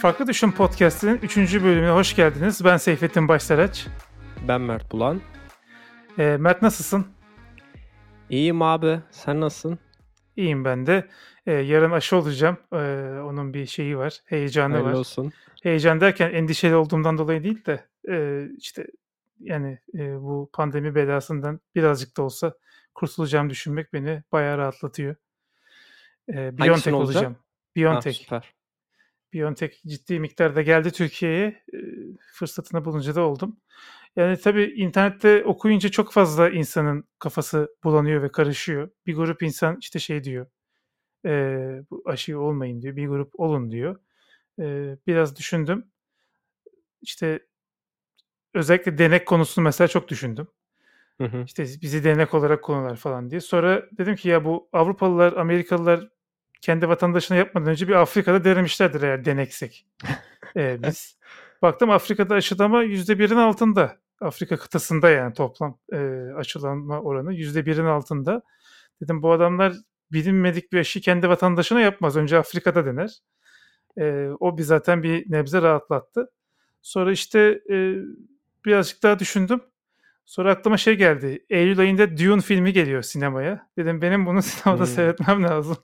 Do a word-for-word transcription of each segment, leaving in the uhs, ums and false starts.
Farklı Düşün Podcast'inin üçüncü bölümüne hoş geldiniz. Ben Seyfettin Başsaraç. Ben Mert Bulan. Ee, Mert nasılsın? İyiyim abi. Sen nasılsın? İyiyim ben de. Ee, yarın aşı olacağım. Ee, onun bir şeyi var. Heyecanı Hayırlı var. olsun. Heyecan derken endişeli olduğumdan dolayı değil de e, işte yani e, bu pandemi belasından birazcık da olsa kurtulacağımı düşünmek beni bayağı rahatlatıyor. Ee, Hangisinin BioNTech olacak? olacağım. Ha, BioNTech. süper. BioNTech ciddi miktarda geldi Türkiye'ye. E, fırsatını bulunca da oldum. Yani tabii internette okuyunca çok fazla insanın kafası bulanıyor ve karışıyor. Bir grup insan işte şey diyor, eee, bu aşı olmayın diyor. Bir grup olun diyor. Eee, biraz düşündüm. İşte özellikle denek konusunu mesela çok düşündüm. Hı hı. İşte bizi denek olarak kullanırlar falan diye. Sonra dedim ki ya bu Avrupalılar, Amerikalılar kendi vatandaşına yapmadan önce bir Afrika'da denemişlerdir eğer deneksek eee, biz. Baktım Afrika'da aşılama yüzde birin altında. Afrika kıtasında yani toplam eee, aşılanma oranı yüzde birin altında. Dedim bu adamlar bilinmedik bir aşı kendi vatandaşına yapmaz. Önce Afrika'da dener. Eee, o bir zaten bir nebze rahatlattı. Sonra işte eee, birazcık daha düşündüm. Sonra aklıma şey geldi. Eylül ayında Dune filmi geliyor sinemaya. Dedim benim bunu sinemada Hmm. seyretmem lazım.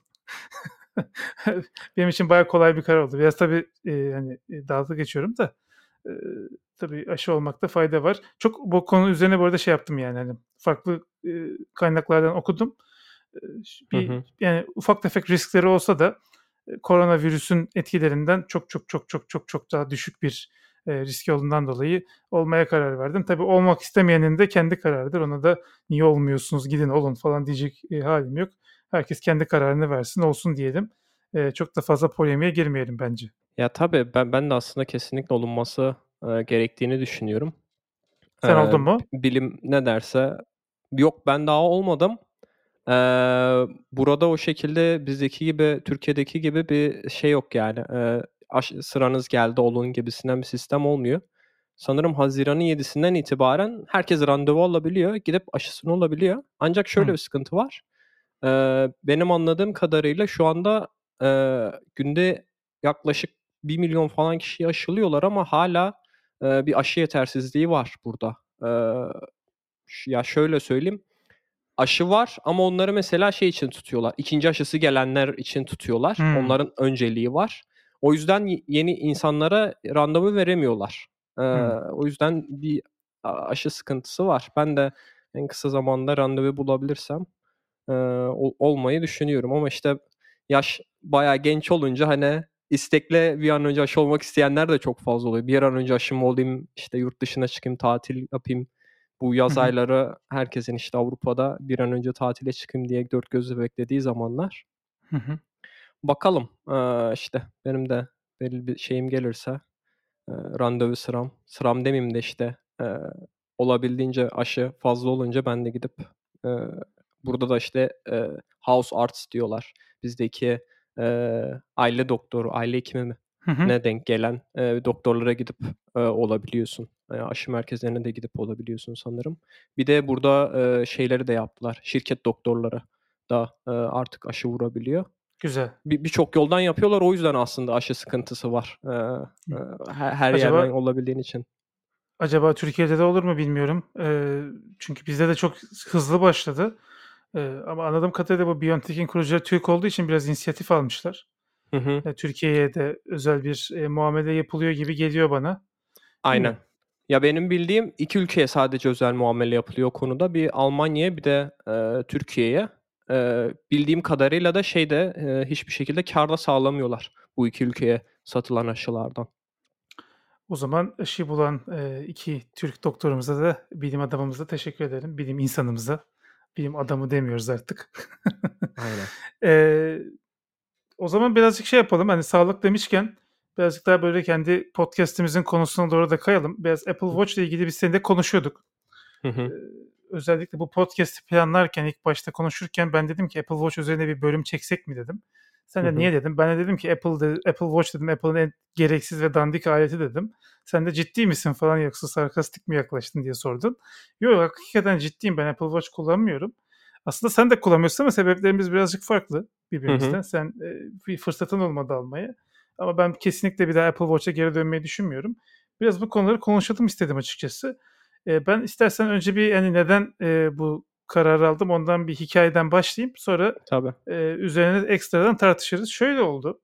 Benim için bayağı kolay bir karar oldu. Biraz tabii e, yani e, dalga geçiyorum da e, tabii aşı olmakta fayda var. Çok bu konu üzerine bu arada şey yaptım yani hani farklı e, kaynaklardan okudum. E, Hı bir hı. yani ufak tefek riskleri olsa da e, koronavirüsün etkilerinden çok çok çok çok çok çok daha düşük bir e, riski olduğundan dolayı olmaya karar verdim. Tabii olmak istemeyenin de kendi kararıdır. Ona da niye olmuyorsunuz gidin olun falan diyecek e, halim yok. Herkes kendi kararını versin olsun diyelim. E, çok da fazla polemiğe girmeyelim bence. Ya tabii ben ben de aslında kesinlikle olunması e, gerektiğini düşünüyorum. E, Sen oldun mu? bilim ne derse yok ben daha olmadım. E, burada o şekilde bizdeki gibi Türkiye'deki gibi bir şey yok yani. E, aş- sıranız geldi olun gibisinden bir sistem olmuyor. Sanırım Haziran'ın yedisinden itibaren herkes randevu alabiliyor, gidip aşısını olabiliyor. Ancak şöyle Hı. bir sıkıntı var. Eee, benim anladığım kadarıyla şu anda eee, günde yaklaşık bir milyon falan kişiyi aşılıyorlar ama hala eee, bir aşı yetersizliği var burada. Eee, ş ya, şöyle söyleyeyim, aşı var ama onları mesela şey için tutuyorlar, ikinci aşısı gelenler için tutuyorlar. Hı. Onların önceliği var. O yüzden y yeni insanlara randevu veremiyorlar. Eee, Hı. o yüzden bir a aşı sıkıntısı var. Ben de en kısa zamanda randevu bulabilirsem Eee, ol olmayı düşünüyorum ama, işte, yaş bayağı genç olunca, hani, istekle bir an önce aşı olmak isteyenler de çok fazla oluyor. Bir an önce aşımı olayım, işte, yurt dışına çıkayım, tatil yapayım. Bu Hı yaz hı. ayları herkesin, işte, Avrupa'da bir an önce tatile çıkayım diye dört gözle beklediği zamanlar. Hı hı. Bakalım, eee, işte, benim de belli bir şeyim gelirse, eee, randevu sıram, sıram demeyeyim de, işte, eee, olabildiğince aşı fazla olunca ben de gidip, eee, burada da, işte, eee, house arts diyorlar. Bizdeki, eee, aile doktoru, aile hekimi mi Hı hı. ne denk gelen, eee, doktorlara gidip, eee, olabiliyorsun. Eee, aşı merkezlerine de gidip olabiliyorsun sanırım. Bir de burada, eee, şeyleri de yaptılar, şirket doktorları da, eee, artık aşı vurabiliyor. Güzel. Bir birçok yoldan yapıyorlar. O yüzden aslında aşı sıkıntısı var. Eee, Hı. eee, her her yerden Acaba olabildiğin için. acaba Türkiye'de de olur mu bilmiyorum. Eee, çünkü bizde de çok hızlı başladı. Eee, ama anladığım kadarıyla bu BioNTech'in kurucuları Türk olduğu için biraz inisiyatif almışlar. Hı hı. Eee, Türkiye'ye de özel bir, eee, muamele yapılıyor gibi geliyor bana. Aynen. Bilmiyorum. Ya, benim bildiğim iki ülkeye sadece özel muamele yapılıyor o konuda. Bir Almanya'ya bir de, eee, Türkiye'ye. Eee, bildiğim kadarıyla da şeyde, eee, hiçbir şekilde kâr da sağlamıyorlar bu iki ülkeye satılan aşılardan. O zaman aşıyı bulan, eee, iki Türk doktorumuza da, bilim adamımıza teşekkür ederim. Bilim insanımıza. Bilim adamı demiyoruz artık. Aynen. Eee, o zaman birazcık şey yapalım, hani, sağlık demişken birazcık daha, böyle, kendi podcast'imizin konusuna doğru da kayalım. Biraz Apple Watch'la ilgili biz seninle konuşuyorduk. Hı Eee, hı. özellikle bu podcast'i planlarken, ilk başta konuşurken ben dedim ki Apple Watch üzerine bir bölüm çeksek mi dedim. Sen Hı de hı. niye dedim. Ben de dedim ki Apple de, Apple Watch dedim Apple'ın en gereksiz ve dandik aleti dedim. Sen de ciddi misin falan yoksa sarkastik mi yaklaştın diye sordun. Yok hakikaten ciddiyim, ben Apple Watch kullanmıyorum. Aslında sen de kullanmıyorsun ama sebeplerimiz birazcık farklı Hı hı. birbirimizden. Sen e, bir fırsatın olmadı almaya. Ama ben kesinlikle bir daha Apple Watch'a geri dönmeyi düşünmüyorum. Biraz bu konuları konuşalım istedim açıkçası. Eee, ben istersen önce bir, hani, neden, eee, bu kararı aldım ondan bir hikâyeden başlayayım. Sonra, Tabii. eee, üzerine ekstradan tartışırız. Şöyle oldu.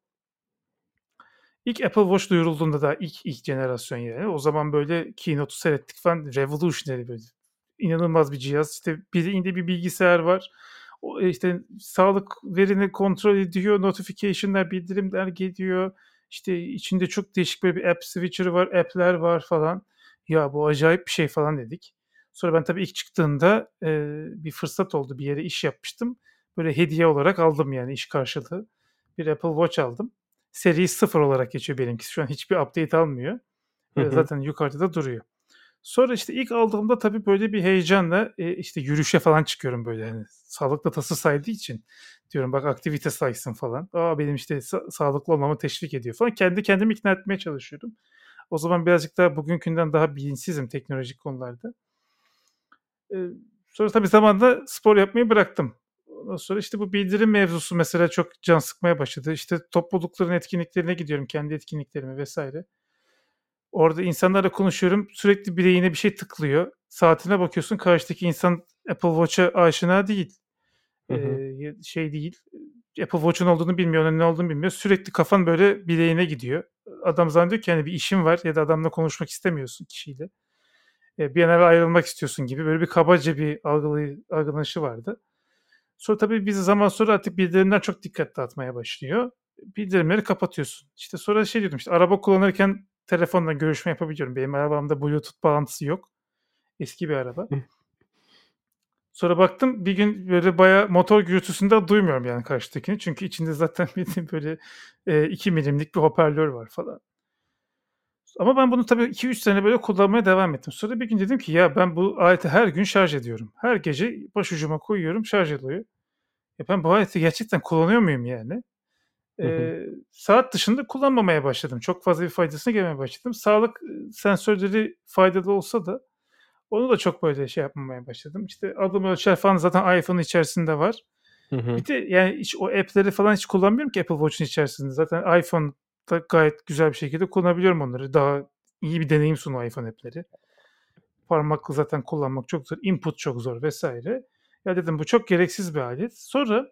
İlk Apple Watch duyurulduğunda daha ilk ilk jenerasyon yani. O zaman böyle keynote'u seyrettik falan. Revolutionary böyle. İnanılmaz bir cihaz. İşte birinde bir bilgisayar var. O işte sağlık verini kontrol ediyor. Notification'lar, bildirimler geliyor. İşte içinde çok değişik böyle bir app switcher'ı var, app'ler var falan. Ya bu acayip bir şey falan dedik. Sonra ben tabii ilk çıktığında e, bir fırsat oldu. Bir yere iş yapmıştım. Böyle hediye olarak aldım yani iş karşılığı. Bir Apple Watch aldım. Seri sıfır olarak geçiyor benimkisi. Şu an hiçbir update almıyor. Hı Eee, hı. zaten yukarıda da duruyor. Sonra işte ilk aldığımda tabii böyle bir heyecanla, eee, işte yürüyüşe falan çıkıyorum böyle hani sağlık datası saydığı için. Diyorum bak aktivite saysın falan. A, benim işte sa sağlıklı olmamı teşvik ediyor falan. Kendi kendimi ikna etmeye çalışıyordum. O zaman birazcık daha bugünkünden daha bilinçsizim teknolojik konularda. Eee, Sonra tabii zamanla spor yapmayı bıraktım. Ondan sonra işte bu bildirim mevzusu mesela çok can sıkmaya başladı. İşte toplulukların etkinliklerine gidiyorum, kendi etkinliklerime vesaire. Orada insanlarla konuşuyorum. Sürekli bileğine bir şey tıklıyor. Saatine bakıyorsun karşıdaki insan Apple Watch'a aşina değil. Hı hı. Eee, şey değil. Apple Watch'un olduğunu bilmiyor, onun ne olduğunu bilmiyor. Sürekli kafan böyle bileğine gidiyor. Adam zannediyor ki hani bir işin var ya da adamla konuşmak istemiyorsun kişiyle. Eee, bir an evvel ayrılmak istiyorsun gibi böyle bir kabaca bir algılay algılanışı vardı. Sonra tabii bir zaman sonra artık bildirimler çok dikkat dağıtmaya başlıyor. Bildirimleri kapatıyorsun. İşte sonra şey diyordum işte araba kullanırken telefonla görüşme yapabiliyorum. Benim arabamda Bluetooth bağlantısı yok. Eski bir araba. Hıh. Sonra baktım bir gün böyle bayağı motor gürültüsünde duymuyorum yani karşıdakini. Çünkü içinde zaten bildiğin böyle e, iki milimlik bir hoparlör var falan. Ama ben bunu tabii iki üç sene böyle kullanmaya devam ettim. Sonra bir gün dedim ki ya ben bu aleti her gün şarj ediyorum. Her gece başucuma koyuyorum şarj ediyor. Ya ben bu aleti gerçekten kullanıyor muyum yani? Hı hı. Eee, saat dışında kullanmamaya başladım. Çok fazla bir faydasını görmeye başladım. Sağlık, ııı, sensörleri faydalı olsa da onu da çok böyle şey yapmamaya başladım. İşte adım ölçer falan zaten iPhone'un içerisinde var. Hı hı. Bir de yani hiç o app'leri falan hiç kullanmıyorum ki Apple Watch'un içerisinde. Zaten iPhone'da gayet güzel bir şekilde kullanabiliyorum onları. Daha iyi bir deneyim sunuyor iPhone app'leri. Parmakla zaten kullanmak çok zor, input çok zor vesaire. Ya dedim bu çok gereksiz bir alet. Sonra,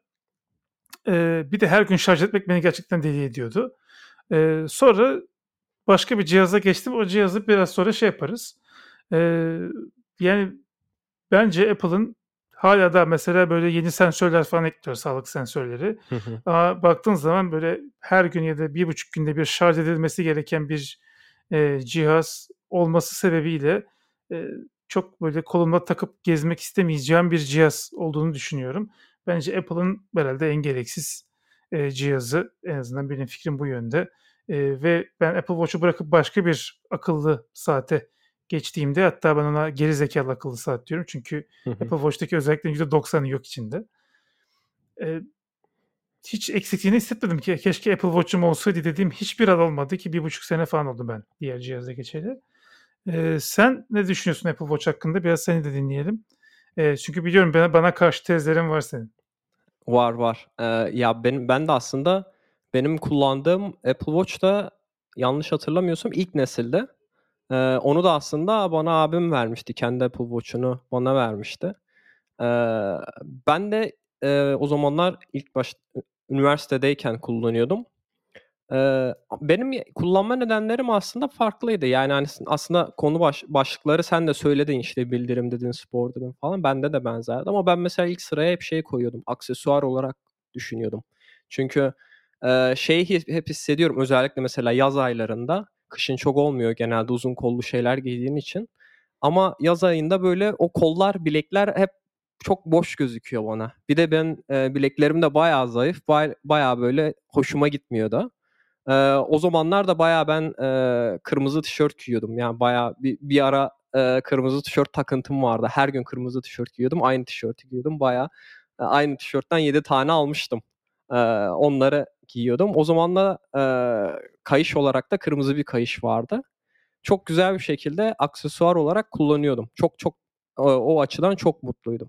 eee, bir de her gün şarj etmek beni gerçekten deli ediyordu. Eee, sonra başka bir cihaza geçtim. O cihazı biraz sonra şey yaparız. Eee, yani bence Apple'ın hala da mesela böyle yeni sensörler falan ekliyor, sağlık sensörleri. Hı hı. Ama baktığın zaman böyle her gün ya da bir buçuk günde bir şarj edilmesi gereken bir, eee, cihaz olması sebebiyle, eee, çok böyle kolumda takıp gezmek istemeyeceğim bir cihaz olduğunu düşünüyorum. Bence Apple'ın herhâlde en gereksiz, eee, cihazı. En azından benim fikrim bu yönde. Eee, ve ben Apple Watch'u bırakıp başka bir akıllı saate geçtiğimde hatta ben ona geri zekalı akıllı saat diyorum. Çünkü Hı hı. Apple Watch'taki özelliklerin yüzde doksanı yok içinde. Eee, hiç eksikliğini hissetmedim ki keşke Apple Watch'um olsaydı dediğim hiçbir an olmadı ki bir buçuk sene falan oldu ben diğer cihaza geçeli. Eee, sen ne düşünüyorsun Apple Watch hakkında? Biraz seni de dinleyelim. Eee, çünkü biliyorum bana bana karşı tezlerin var senin. Var, var. Eee, ya, benim ben de aslında benim kullandığım Apple Watch da yanlış hatırlamıyorsam ilk nesilde. Eee, onu da aslında bana abim vermişti. Kendi Apple Watch'unu bana vermişti. Eee, ben de, eee, o zamanlar ilk baş ü üniversitedeyken kullanıyordum. Eee, benim ya kullanma nedenlerim aslında farklıydı. Yani, hani, s aslında konu baş başlıkları sen de söyledin, işte, bildirim dedin, spor dedin falan. Bende de benzerdi ama ben mesela ilk sıraya hep şey koyuyordum, aksesuar olarak düşünüyordum. Çünkü, eee, şeyi hi hep hissediyorum özellikle mesela yaz aylarında, kışın çok olmuyor genelde uzun kollu şeyler giydiğin için ama yaz ayında, böyle, o kollar, bilekler hep çok boş gözüküyor bana. Bir de ben, eee, bileklerim de bayağı zayıf, bay bayağı, böyle, hoşuma gitmiyordu. Eee, o zamanlar da bayağı ben, eee, kırmızı tişört giyiyordum. Yani bayağı bir bir ara, eee, kırmızı tişört takıntım vardı. Her gün kırmızı tişört giyiyordum. Aynı tişörtü giyiyordum. Bayağı, eee, aynı tişörtten yedi tane almıştım. Eee, onları giyiyordum. O zaman da, eee, kayış olarak da kırmızı bir kayış vardı. Çok güzel bir şekilde aksesuar olarak kullanıyordum. Çok çok, eee, o açıdan çok mutluydum.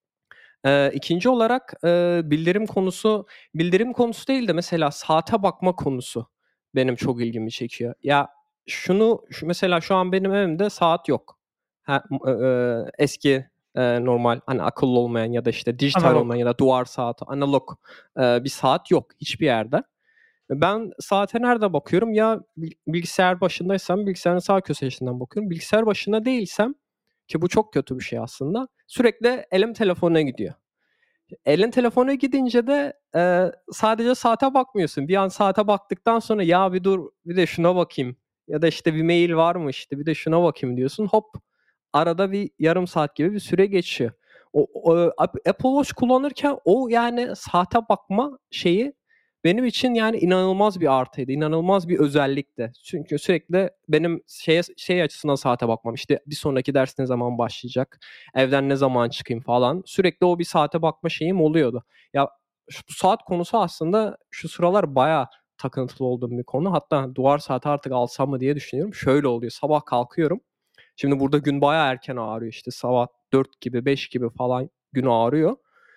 Eee, ikinci olarak, eee, bildirim konusu bildirim konusu değil de mesela saate bakma konusu. benim çok ilgimi çekiyor. Ya şunu şu mesela şu an benim evimde saat yok. Ha, m- e, e, eski e, normal hani akıllı olmayan ya da işte dijital Analog. olmayan ya da duvar saati analog e, bir saat yok hiçbir yerde. Ben saate nerede bakıyorum? Ya bil- bilgisayar başındaysam bilgisayarın sağ köşesinden bakıyorum. Bilgisayar başında değilsem ki bu çok kötü bir şey aslında. Sürekli elim telefonuna gidiyor. Elin telefona gidince de e, sadece saate bakmıyorsun. Bir an saate baktıktan sonra ya bir dur bir de şuna bakayım. Ya da işte bir mail var mı işte bir de şuna bakayım diyorsun. Hop arada bir yarım saat gibi bir süre geçiyor. O, o Apple Watch kullanırken o yani saate bakma şeyi benim için yani inanılmaz bir artıydı. İnanılmaz bir özellikti. Çünkü sürekli benim şeye, şey açısından saate bakmam. İşte bir sonraki ders ne zaman başlayacak? Evden ne zaman çıkayım falan. Sürekli o bir saate bakma şeyim oluyordu. Ya şu saat konusu aslında şu sıralar bayağı takıntılı olduğum bir konu. Hatta duvar saati artık alsam mı diye düşünüyorum. Şöyle oluyor. Sabah kalkıyorum. Şimdi burada gün bayağı erken ağrıyor. İşte sabah dört gibi beş gibi falan gün ağrıyor.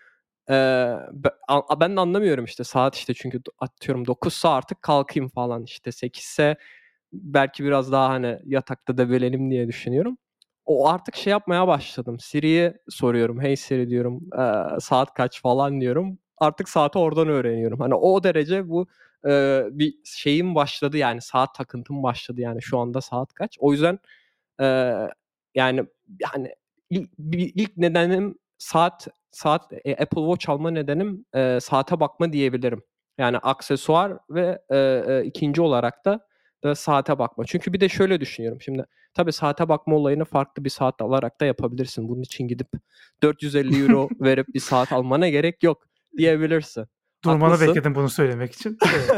Ee, ben de anlamıyorum işte saat işte çünkü atıyorum dokuzsa artık kalkayım falan işte sekizse belki biraz daha hani yatakta debelenim diye düşünüyorum. O artık şey yapmaya başladım. Siri'ye soruyorum. Hey Siri diyorum. E, saat kaç falan diyorum. Artık saati oradan öğreniyorum. Hani o derece bu e, bir şeyim başladı yani saat takıntım başladı yani şu anda saat kaç. O yüzden e, yani yani ilk, ilk nedenim saat saat e, Apple Watch alma nedenim e, saate bakma diyebilirim. Yani aksesuar ve e, e, ikinci olarak da da saate bakma. Çünkü bir de şöyle düşünüyorum. Şimdi tabii saate bakma olayını farklı bir saat alarak da yapabilirsin. Bunun için gidip dört yüz elli euro verip bir saat almana gerek yok diyebilirsin. Durmanı Haklısın. bekledim bunu söylemek için. Evet.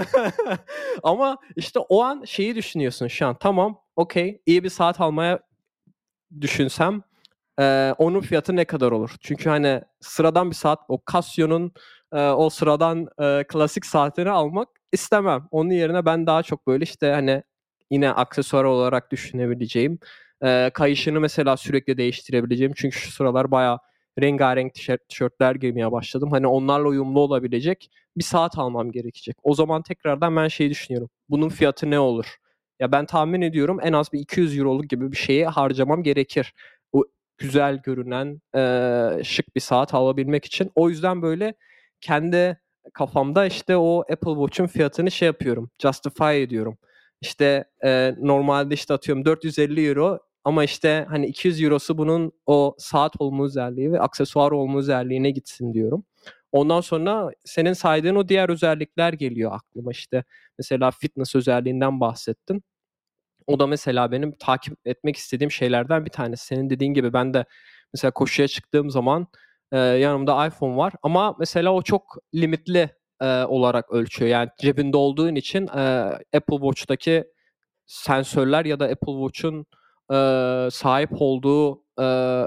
Ama işte o an şeyi düşünüyorsun şu an. Tamam, okey, iyi bir saat almaya düşünsem e, onun fiyatı ne kadar olur? Çünkü hani sıradan bir saat o Casio'nun e, o sıradan e, klasik saatini almak istemem. Onun yerine ben daha çok böyle işte hani yine aksesuar olarak düşünebileceğim. E, kayışını mesela sürekli değiştirebileceğim. Çünkü şu sıralar bayağı rengarenk tişört, tişörtler giymeye başladım. Hani onlarla uyumlu olabilecek bir saat almam gerekecek. O zaman tekrardan ben şeyi düşünüyorum. Bunun fiyatı ne olur? Ya ben tahmin ediyorum en az bir iki yüz euroluk gibi bir şeye harcamam gerekir. O güzel görünen e, şık bir saat alabilmek için. O yüzden böyle kendi kafamda işte o Apple Watch'un fiyatını şey yapıyorum. Justify ediyorum. İşte e, normalde işte atıyorum dört yüz elli euro ama işte hani iki yüz eurosu bunun o saat olma özelliği ve aksesuar olma özelliğine gitsin diyorum. Ondan sonra senin saydığın o diğer özellikler geliyor aklıma işte. Mesela fitness özelliğinden bahsettin. O da mesela benim takip etmek istediğim şeylerden bir tanesi. Senin dediğin gibi ben de mesela koşuya çıktığım zaman e, yanımda iPhone var ama mesela o çok limitli e, olarak ölçüyor. Yani cebinde olduğun için e, Apple Watch'taki sensörler ya da Apple Watch'un e, sahip olduğu e,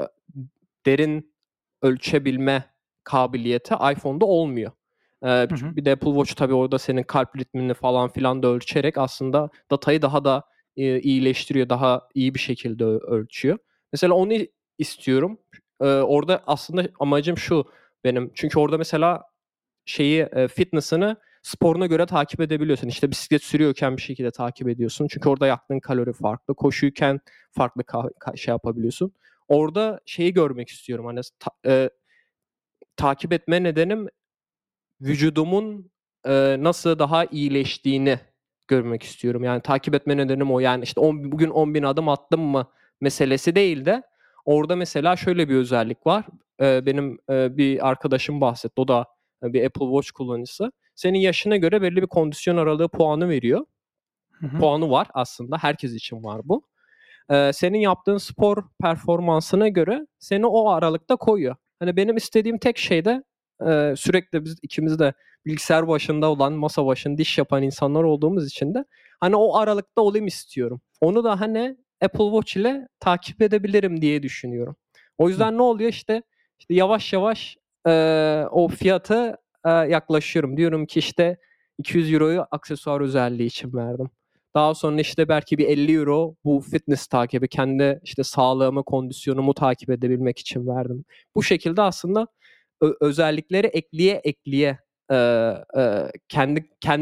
derin ölçebilme kabiliyeti iPhone'da olmuyor. E, Hı hı. bir de Apple Watch tabii orada senin kalp ritmini falan filan da ölçerek aslında datayı daha da e, iyileştiriyor, daha iyi bir şekilde ölçüyor. Mesela onu istiyorum. E, orada aslında amacım şu benim. Çünkü orada mesela şeyi e, fitness'ını sporuna göre takip edebiliyorsun. İşte bisiklet sürüyorken bir şekilde takip ediyorsun. Çünkü orada yaktığın kalori farklı. Koşuyken farklı ka- ka- şey yapabiliyorsun. Orada şeyi görmek istiyorum. Hani ta- e, takip etme nedenim vücudumun e, nasıl daha iyileştiğini görmek istiyorum. Yani takip etme nedenim o. Yani işte on, bugün on bin adım attım mı meselesi değil de orada mesela şöyle bir özellik var. E, benim e, bir arkadaşım bahsetti. O da e, bir Apple Watch kullanıcısı. Senin yaşına göre belli bir kondisyon aralığı puanı veriyor. Hı hı. Puanı var aslında. Herkes için var bu. E, senin yaptığın spor performansına göre seni o aralıkta koyuyor. Hani benim istediğim tek şey de e, sürekli biz ikimiz de bilgisayar başında olan, masa başında iş yapan insanlar olduğumuz için de hani o aralıkta olayım istiyorum. Onu da hani Apple Watch ile takip edebilirim diye düşünüyorum. O Hı. yüzden ne oluyor işte, işte yavaş yavaş e, o fiyatı e, yaklaşıyorum. Diyorum ki işte iki yüz euroyu aksesuar özelliği için verdim. Daha sonra işte belki bir elli euro bu fitness takibi, kendi işte sağlığımı, kondisyonumu takip edebilmek için verdim. Bu şekilde aslında ö- özellikleri ekleye ekleye e, e, kendi kendi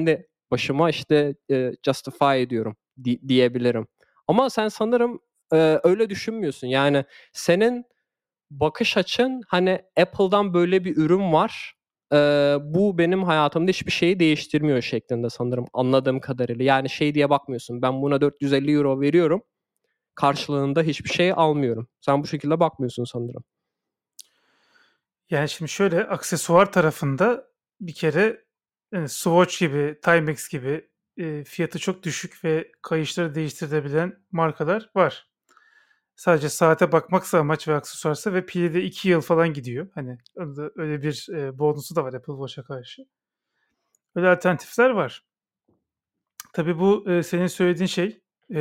başıma işte e, justify ediyorum di- diyebilirim. Ama sen sanırım e, öyle düşünmüyorsun. Yani senin bakış açın hani Apple'dan böyle bir ürün var. E, bu benim hayatımda hiçbir şeyi değiştirmiyor şeklinde sanırım anladığım kadarıyla. Yani şey diye bakmıyorsun. Ben buna dört yüz elli euro veriyorum. Karşılığında hiçbir şey almıyorum. Sen bu şekilde bakmıyorsun sanırım. Yani şimdi şöyle aksesuar tarafında bir kere yani Swatch gibi, Timex gibi e, fiyatı çok düşük ve kayışları değiştirebilen markalar var. Sadece saate bakmaksa amaç ve aksesuarsa ve pili de iki yıl falan gidiyor. Hani öyle öyle bir e, bonusu da var Apple Watch'a karşı. Öyle alternatifler var. Tabii bu e, senin söylediğin şey e,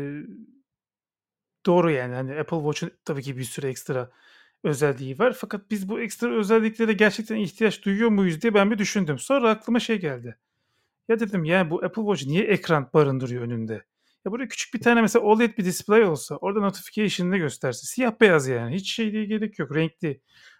doğru yani. Hani Apple Watch'un tabii ki bir sürü ekstra özelliği var. Fakat biz bu ekstra özelliklere gerçekten ihtiyaç duyuyor muyuz diye ben bir düşündüm. Sonra aklıma şey geldi. Ya dedim yani bu Apple Watch niye ekran barındırıyor önünde? Ya burada küçük bir tane mesela O L E D bir display olsa orada notification'ını gösterse siyah beyaz yani hiç şeyliğe gerek yok renkli.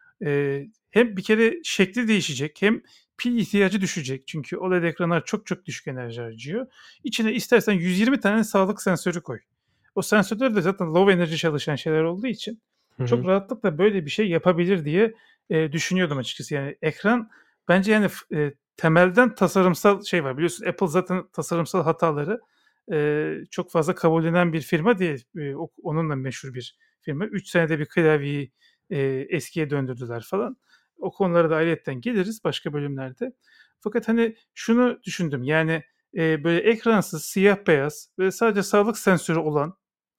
Ee, hem bir kere şekli değişecek hem pil ihtiyacı düşecek. Çünkü O L E D ekranlar çok çok düşük enerji harcıyor. İçine istersen yüz yirmi tane sağlık sensörü koy. O sensörler de zaten low enerji çalışan şeyler olduğu için Hı çok hı. rahatlıkla böyle bir şey yapabilir diye e, düşünüyordum açıkçası. Yani ekran bence yani e, temelden tasarımsal şey var. Biliyorsun Apple zaten tasarımsal hataları e, çok fazla kabullenen bir firma değil. E, o- onunla meşhur bir firma. Üç senede bir klavyeyi e, eskiye döndürdüler falan. O konulara da ayrıyetten geliriz başka bölümlerde. Fakat hani şunu düşündüm yani e, böyle ekransız, siyah beyaz ve sadece sağlık sensörü olan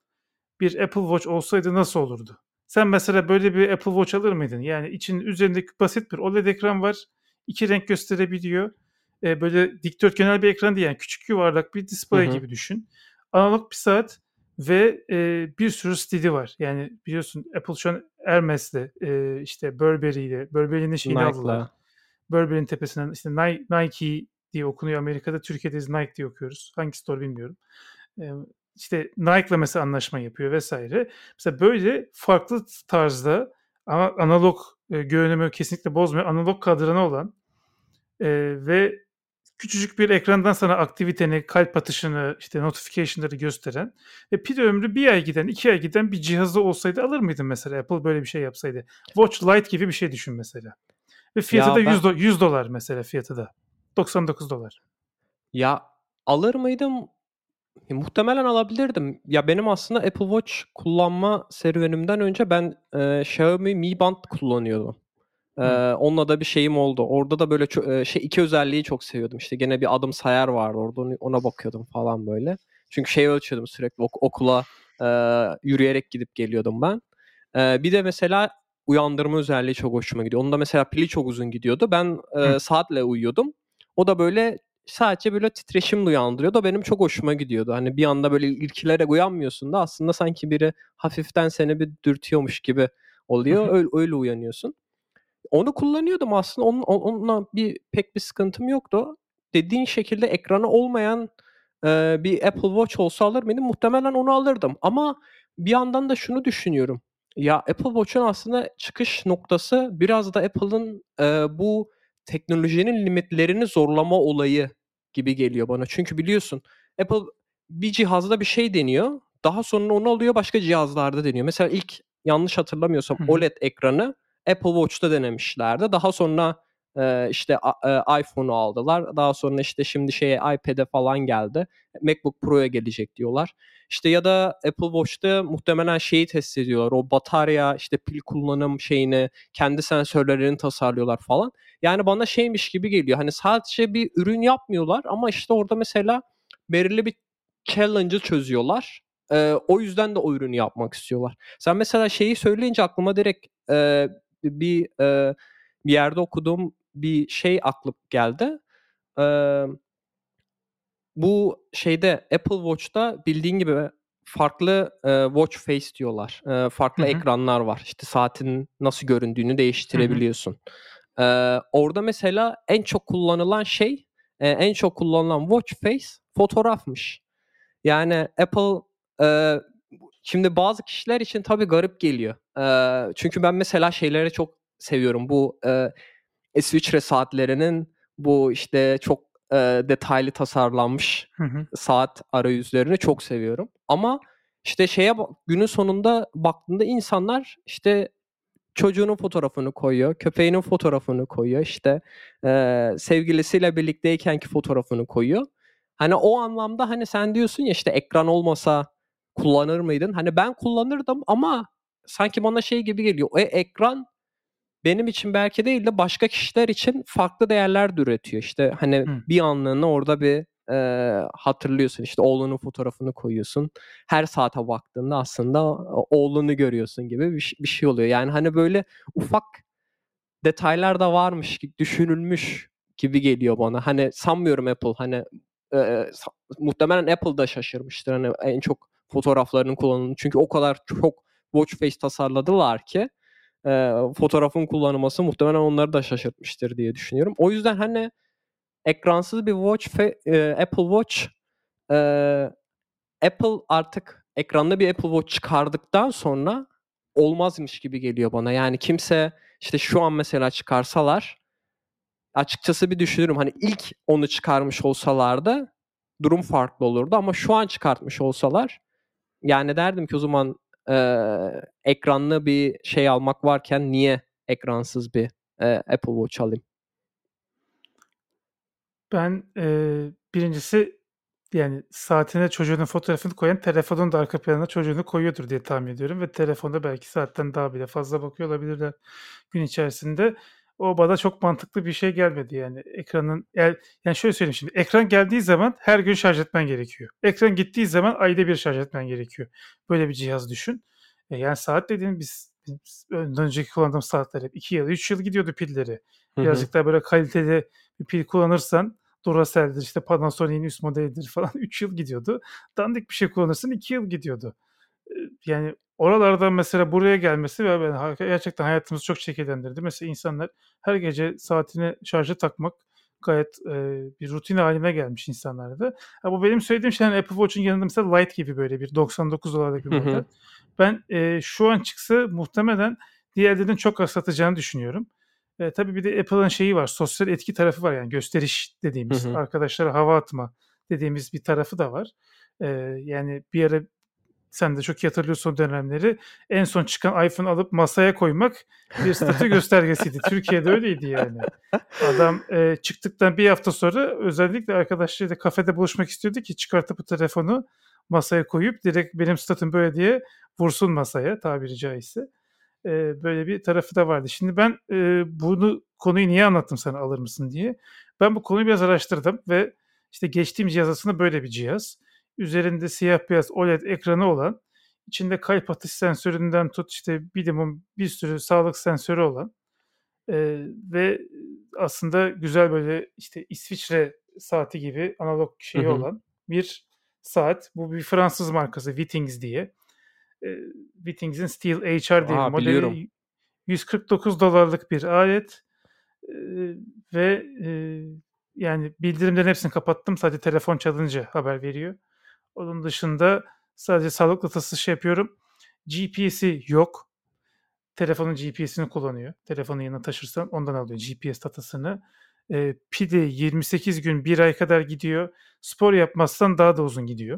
bir Apple Watch olsaydı nasıl olurdu? Sen mesela böyle bir Apple Watch alır mıydın? Yani içinin üzerindeki basit bir O L E D ekran var. İki renk gösterebiliyor. E, böyle dikdörtgenel bir ekran değil yani küçük yuvarlak bir Hı display hı. gibi düşün. Analog bir saat ve e, bir sürü stili var. Yani biliyorsun Apple şu an Hermes'le, e, işte Burberry'yle, Burberry'nin şeyini aldılar. Nike'la. Burberry'nin tepesinden işte Nike diye okunuyor Amerika'da. Türkiye'de biz Nike diye okuyoruz. Hangi store bilmiyorum. E, işte Nike'la mesela anlaşma yapıyor vesaire. Mesela böyle farklı tarzda ama analog e, görünümü kesinlikle bozmuyor. Analog kadranı olan e, ve küçücük bir ekrandan sana aktiviteni, kalp atışını, işte notification'ları gösteren ve pil ömrü bir ay giden, iki ay giden bir cihazı olsaydı alır mıydın mesela Apple böyle bir şey yapsaydı? Watch Lite gibi bir şey düşün mesela. Ve fiyatı da Ya ben yüz, do- yüz dolar mesela fiyatı da. doksan dokuz dolar. ya alır mıydım? E, muhtemelen alabilirdim. Ya benim aslında Apple Watch kullanma serüvenimden önce ben e, Xiaomi Mi Band kullanıyordum. E, Hı. onunla da bir şeyim oldu. Orada da böyle ço- e, şey iki özelliği çok seviyordum. İşte gene bir adım sayar vardı orada onu- ona bakıyordum falan böyle. Çünkü şey ölçüyordum sürekli ok- okula e, yürüyerek gidip geliyordum ben. E, bir de mesela uyandırma özelliği çok hoşuma gidiyor. Onun da mesela pili çok uzun gidiyordu. Ben Hı. e, saatle uyuyordum. O da böyle sadece böyle titreşimle uyandırıyordu. O benim çok hoşuma gidiyordu. Hani bir anda böyle irkilerek uyanmıyorsun da aslında sanki biri hafiften seni bir dürtüyormuş gibi Hı oluyor. hı. Öyle, öyle uyanıyorsun. Onu kullanıyordum aslında. Onun, onunla bir pek bir sıkıntım yoktu. Dediğin şekilde ekranı olmayan e, bir Apple Watch olsa alır mıydım? Muhtemelen onu alırdım. Ama bir yandan da şunu düşünüyorum. Ya Apple Watch'un aslında çıkış noktası biraz da Apple'ın e, bu teknolojinin limitlerini zorlama olayı gibi geliyor bana. Çünkü biliyorsun Apple bir cihazda bir şey deniyor. Daha sonra onu alıyor başka cihazlarda deniyor. Mesela ilk yanlış hatırlamıyorsam Hı hı. O L E D ekranı Apple Watch'ta denemişlerdi. Daha sonra e, işte a- e, iPhone'u aldılar. Daha sonra işte şimdi şeye iPad'e falan geldi. MacBook Pro'ya gelecek diyorlar. İşte ya da Apple Watch'ta muhtemelen şeyi test ediyorlar. O batarya, işte pil kullanım şeyini, kendi sensörlerini tasarlıyorlar falan. Yani bana şeymiş gibi geliyor. Hani sadece bir ürün yapmıyorlar ama işte orada mesela belirli bir challenge'ı çözüyorlar. Ee, o yüzden de o ürünü yapmak istiyorlar. Sen mesela şeyi söyleyince aklıma direkt e, bir e, bir yerde okuduğum bir şey aklıp geldi. Ee, bu şeyde Apple Watch'ta bildiğin gibi farklı e, watch face diyorlar. E, Hı farklı hı. ekranlar var. İşte saatin nasıl göründüğünü Hı hı. değiştirebiliyorsun. Ee, orada mesela en çok kullanılan şey, e, en çok kullanılan watch face fotoğrafmış. Yani Apple e, şimdi bazı kişiler için tabii garip geliyor. E, çünkü ben mesela şeyleri çok seviyorum. Bu e, İsviçre saatlerinin bu işte çok eee, detaylı tasarlanmış Hı hı. saat arayüzlerini çok seviyorum. Ama işte şeye bak günün sonunda baktığında insanlar işte çocuğunun fotoğrafını koyuyor, köpeğinin fotoğrafını koyuyor, işte, eee, sevgilisiyle birlikteykenki fotoğrafını koyuyor. Hani o anlamda, hani, sen diyorsun ya, işte, ekran olmasa kullanır mıydın? Hani ben kullanırdım ama sanki bana şey gibi geliyor, e ekran benim için belki değil de başka kişiler için farklı değerler de üretiyor. İşte, hani, Hı. bir anlığına orada bir, eee, hatırlıyorsun, işte, oğlunun fotoğrafını koyuyorsun. Her saate baktığında aslında o oğlunu görüyorsun gibi bir ş bir şey oluyor. Yani, hani, böyle ufak detaylar da varmış gibi düşünülmüş gibi geliyor bana. Hani, sanmıyorum Apple, hani, eee, sa muhtemelen Apple da şaşırmıştır, hani, en çok fotoğraflarının kullanıldığını. Çünkü o kadar çok watch face tasarladılar ki, eee, fotoğrafın kullanılması muhtemelen onları da şaşırtmıştır diye düşünüyorum. O yüzden, hani, ekransız bir watch fe eee, Apple Watch, eee, Apple artık ekranlı bir Apple Watch çıkardıktan sonra olmazmış gibi geliyor bana. Yani kimse, işte, şu an mesela çıkarsalar açıkçası bir düşünürüm. Hani ilk onu çıkarmış olsalardı durum farklı olurdu ama şu an çıkartmış olsalar, yani derdim ki o zaman, eee, ekranlı bir şey almak varken niye ekransız bir, eee, Apple Watch alayım? Ben, eee, birincisi yani saatine çocuğunun fotoğrafını koyan telefonun da arka planına çocuğunu koyuyordur diye tahmin ediyorum ve telefonda belki saatten daha bile fazla bakıyor olabilirler gün içerisinde. O bana çok mantıklı bir şey gelmedi yani. Ekranın eğer yani şöyle söyleyeyim şimdi, ekran geldiği zaman her gün şarj etmen gerekiyor. Ekran gittiği zaman ayda bir şarj etmen gerekiyor. Böyle bir cihaz düşün. E, yani saat dediğin biz biz önden önceki kullandığım saatler hep iki yıl, üç yıl gidiyordu pilleri. Hı hı. Birazcık daha böyle kaliteli bir pil kullanırsan Duracell'dir, işte Panasonic'in üst modelidir falan üç yıl gidiyordu. Dandik bir şey kullanırsın iki yıl gidiyordu. Eee, yani oralardan mesela buraya gelmesi ve ben ha gerçekten hayatımızı çok şekillendirdi. Mesela insanlar her gece saatini şarja takmak gayet, eee, bir rutin hâline gelmiş insanlarda. Ha, bu benim söylediğim şey, hani, Apple Watch'un yanında mesela Lite gibi böyle bir doksan dokuz dolarlık bir Hı hı. model. Ben, eee, şu an çıksa muhtemelen diğerlerinin çok az satacağını düşünüyorum. Eee, tabii bir de Apple'ın şeyi var, sosyal etki tarafı var yani gösteriş Hı dediğimiz, hı. arkadaşlara hava atma dediğimiz bir tarafı da var. Eee, yani bir ara sen de çok iyi hatırlıyorsun o dönemleri. En son çıkan iPhone alıp masaya koymak bir statü göstergesiydi. Türkiye'de öyleydi yani. Adam, eee, çıktıktan bir hafta sonra özellikle arkadaşlarıyla kafede buluşmak istiyordu ki çıkartıp bu telefonu masaya koyup direkt benim statüm böyle diye vursun masaya tabiri caizse. Eee, böyle bir tarafı da vardı. Şimdi ben, eee, bunu konuyu niye anlattım sana alır mısın diye. Ben bu konuyu biraz araştırdım ve işte geçtiğim cihaz aslında böyle bir cihaz. Üzerinde siyah beyaz O L E D ekranı olan, içinde kalp atış sensöründen tut işte minimum bir sürü sağlık sensörü olan, eee, ve aslında güzel böyle işte İsviçre saati gibi analog Hı şeyi hı. olan bir saat. Bu bir Fransız markası Withings diye. Eee, Withings'in Steel H R diye bir A, biliyorum. modeli. yüz kırk dokuz dolarlık bir alet, eee, ve, eee, yani bildirimlerin hepsini kapattım. Sadece telefon çalınca haber veriyor. Onun dışında sadece sağlık datası şey yapıyorum. G P S'i yok. Telefonun G P S'ini kullanıyor. Telefonu yanına taşırsan ondan alıyor G P S datasını. Eee, pili yirmi sekiz gün, bir ay kadar gidiyor. Spor yapmazsan daha da uzun gidiyor.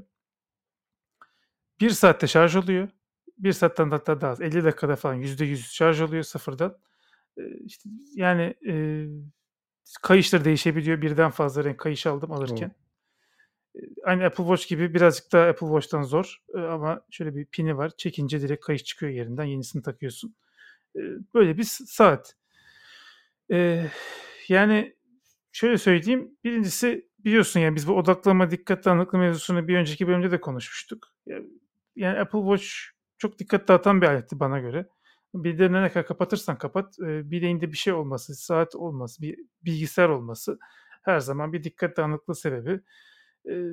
bir saatte şarj oluyor. bir saatten hatta daha az. elli dakikada falan yüzde yüz şarj oluyor sıfırdan. Eee, işte, yani, eee, kayışları değişebiliyor. Birden fazla renk kayış aldım O! alırken. Eee, aynı Apple Watch gibi birazcık daha Apple Watch'tan zor, eee, ama şöyle bir pini var. Çekince direkt kayış çıkıyor yerinden. Yenisini takıyorsun. Eee, böyle bir s saat. Eee, yani, şöyle söyleyeyim, birincisi biliyorsun yani biz bu odaklama, dikkat dağınıklığı mevzusunu bir önceki bölümde de konuşmuştuk. Ya yani Apple Watch çok dikkat dağıtan bir aletti bana göre. Bildirimleri ne kadar kapatırsan kapat, eee, bileğinde bir şey olması, saat olması, bir bilgisayar olması her zaman bir dikkat dağınıklığı sebebi. Eee,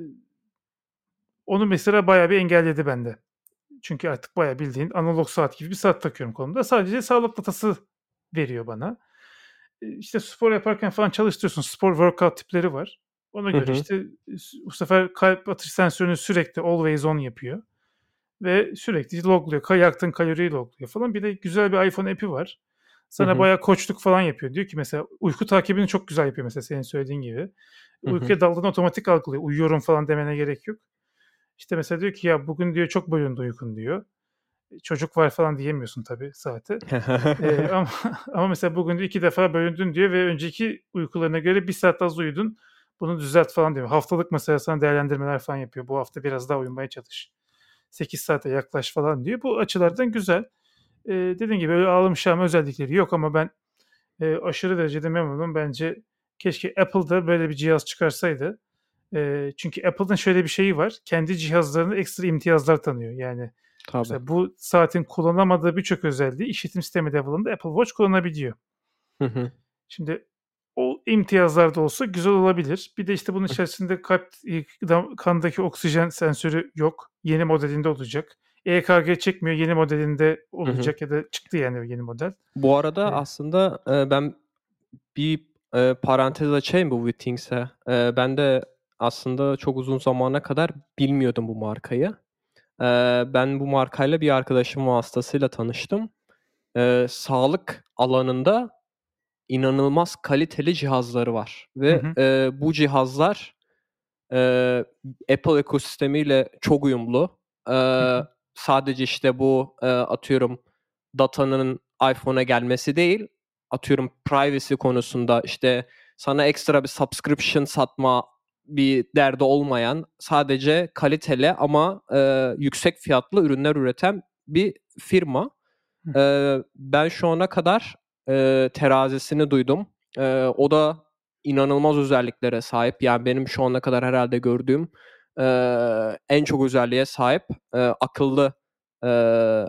onu mesela bayağı bir engelledi bende. Çünkü artık bayağı bildiğin analog saat gibi bir saat takıyorum kolumda. Sadece sağlık datası veriyor bana. Eee, işte spor yaparken falan çalıştırıyorsun. Spor workout tipleri var. Ona Hı göre hı. işte s bu sefer kalp atış sensörünü sürekli always on yapıyor ve sürekli logluyor. Ka yaktığın kaloriyi logluyor falan. Bir de güzel bir iPhone app'i var. Hı Sana hı. bayağı koçluk falan yapıyor. Diyor ki mesela uyku takibini çok güzel yapıyor mesela senin söylediğin gibi. Hı hı. Uykuya daldığında otomatik algılıyor. Uyuyorum falan demene gerek yok. İşte mesela diyor ki ya bugün diyor çok bölündü uykun diyor. Çocuk var falan diyemiyorsun tabii saate. Eee, ama ama mesela bugün de iki defa bölündün diyor ve önceki uykularına göre bir saat az uyudun. Bunu düzelt falan diyor. Haftalık mesela sana değerlendirmeler falan yapıyor. Bu hafta biraz daha uyumaya çalış. sekiz saate yaklaş falan diyor. Bu açılardan güzel. Eee dediğim gibi öyle ağlım şahım özellikleri yok ama ben eee, aşırı derecede memnunum. Bence keşke Apple'da böyle bir cihaz çıkarsaydı. Eee, çünkü Apple'ın şöyle bir şeyi var. Kendi cihazlarına ekstra imtiyazlar tanıyor. Yani Tabii. mesela bu saatin kullanamadığı birçok özelliği işletim sistemi level'ında Apple Watch kullanabiliyor. Hı hı. Şimdi o imtiyazlar da olsa güzel olabilir. Bir de işte bunun içerisinde kalp kandaki oksijen sensörü yok. Yeni modelinde olacak. E K G çekmiyor. Yeni modelinde Hı hı. olacak ya da çıktı yani o yeni model. Bu arada Eee, aslında, eee, ben bir, eee, parantez açayım bu Wittings'e. Eee, ben de aslında çok uzun zamana kadar bilmiyordum bu markayı. Eee, ben bu markayla bir arkadaşım vasıtasıyla tanıştım. Eee, sağlık alanında inanılmaz kaliteli cihazları var hı ve, hı, eee, bu cihazlar, eee, Apple ekosistemiyle çok uyumlu. hı Eee, hı, sadece, işte, bu, eee, atıyorum datanın iPhone'a gelmesi değil, atıyorum privacy konusunda, işte, sana ekstra bir subscription satma bir derdi olmayan, sadece kaliteli ama, eee, yüksek fiyatlı ürünler üreten bir firma. hı. Eee, ben şu ana kadar, eee, terazisini duydum. Eee, o da inanılmaz özelliklere sahip. Yani benim şu ana kadar herhâlde gördüğüm, eee, en çok özelliğe sahip. Eee, akıllı, eee,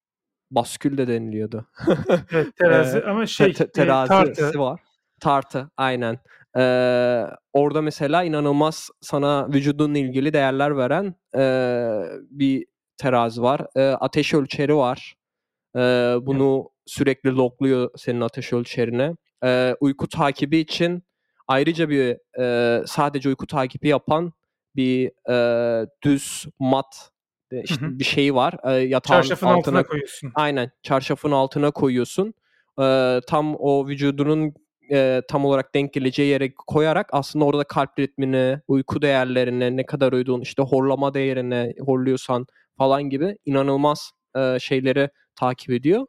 baskül de deniliyordu. Evet, Eee, terazi ama te şey, te eee, tartı. terazisi var. Tartı, aynen. Eee, orada mesela inanılmaz sana vücudunla ilgili değerler veren, eee, bir terazi var. Eee, ateş ölçeri var. Eee, Evet. bunu sürekli logluyor senin ateş ölçerini. Eee, uyku takibi için ayrıca bir, eee, sadece uyku takibi yapan bir, eee, düz mat, eee, Hı hı. işte bir şeyi var. Eee, yatağın Çarşafın altına altına koyuyorsun. aynen, çarşafın altına koyuyorsun. Eee, tam o vücudunun, eee, tam olarak denk geleceği yere koyarak aslında orada kalp ritmini, uyku değerlerini, ne kadar uyuduğunu, işte horlama değerini, horluyorsan falan gibi inanılmaz, eee, şeyleri takip ediyor.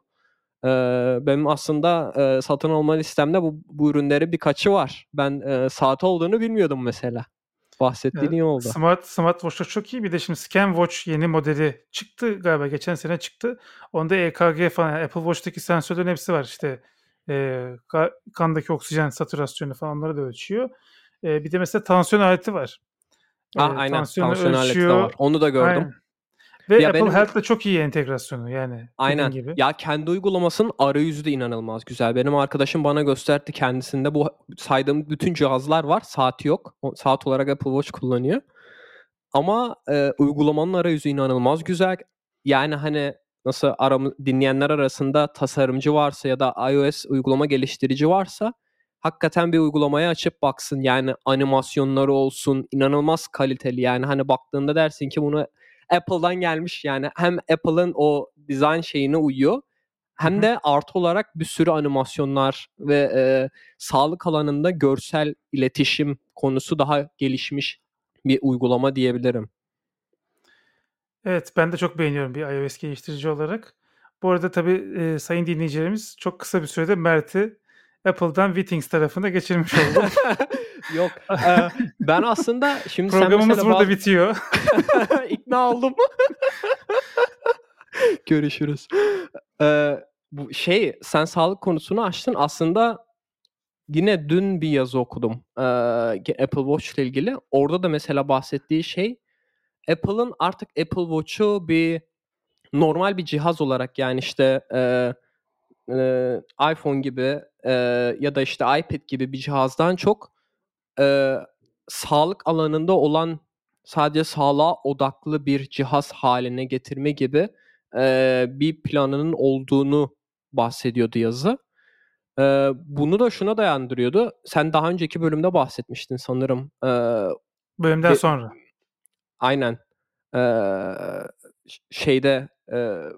Eee, benim aslında, eee, satın alma listemde bu bu ürünlerin birkaçı var. Ben, eee, saat olduğunu bilmiyordum mesela. Bahsettiğin Eee, iyi oldu. Smart smartwatch'lar çok iyi. Bir de şimdi ScanWatch yeni modeli çıktı galiba geçen sene çıktı. Onda E K G falan yani Apple Watch'taki sensörlerin hepsi var. İşte, eee, ka kandaki oksijen satürasyonu falan onları da ölçüyor. Eee, bir de mesela tansiyon aleti var. Ah, Eee, aynen. tansiyonu Tansiyon aleti de ölçüyor. var. Onu da gördüm. Aynen ve Ya, Apple benim Health'la çok iyi entegrasyonu yani dediğin aynen. gibi. Ya, kendi uygulamasının arayüzü de inanılmaz güzel. Benim arkadaşım bana gösterdi, kendisinde bu saydığım bütün cihazlar var. Saati yok. O saat olarak Apple Watch kullanıyor. Ama, eee, uygulamanın arayüzü inanılmaz güzel. Yani, hani, nasıl aramı dinleyenler arasında tasarımcı varsa ya da iOS uygulama geliştirici varsa hakikaten bir uygulamayı açıp baksın. Yani, animasyonları olsun, inanılmaz kaliteli. Yani, hani, baktığında dersin ki bunu Apple'dan gelmiş. Yani, hem Apple'ın o dizayn şeyine uyuyor Hı hem hı. de artı olarak bir sürü animasyonlar ve, eee, sağlık alanında görsel iletişim konusu daha gelişmiş bir uygulama diyebilirim. Evet, ben de çok beğeniyorum bir iOS geliştirici olarak. Bu arada tabii, eee, sayın dinleyicilerimiz çok kısa bir sürede Mert'i Apple'dan Withings tarafına geçirmiş oldum. Yok, eee, ben aslında şimdi sen Programımız mesela burada bazı bitiyor. ikna oldum. Görüşürüz. Eee, bu şey, sen sağlık konusunu açtın. Aslında yine dün bir yazı okudum, eee, ge Apple Watch'la ilgili. Orada da mesela bahsettiği şey, Apple'ın artık Apple Watch'u bir normal bir cihaz olarak, yani, işte, eee, eee, iPhone gibi, eee, ya da, işte, iPad gibi bir cihazdan çok, eee, sağlık alanında olan, sadece sağlığa odaklı bir cihaz hâline getirme gibi, eee, bir planının olduğunu bahsediyordu yazı. Eee, bunu da şuna dayandırıyordu. Sen daha önceki bölümde bahsetmiştin sanırım. Eee, Bölümden be sonra. aynen. Eee, ş şeyde, eee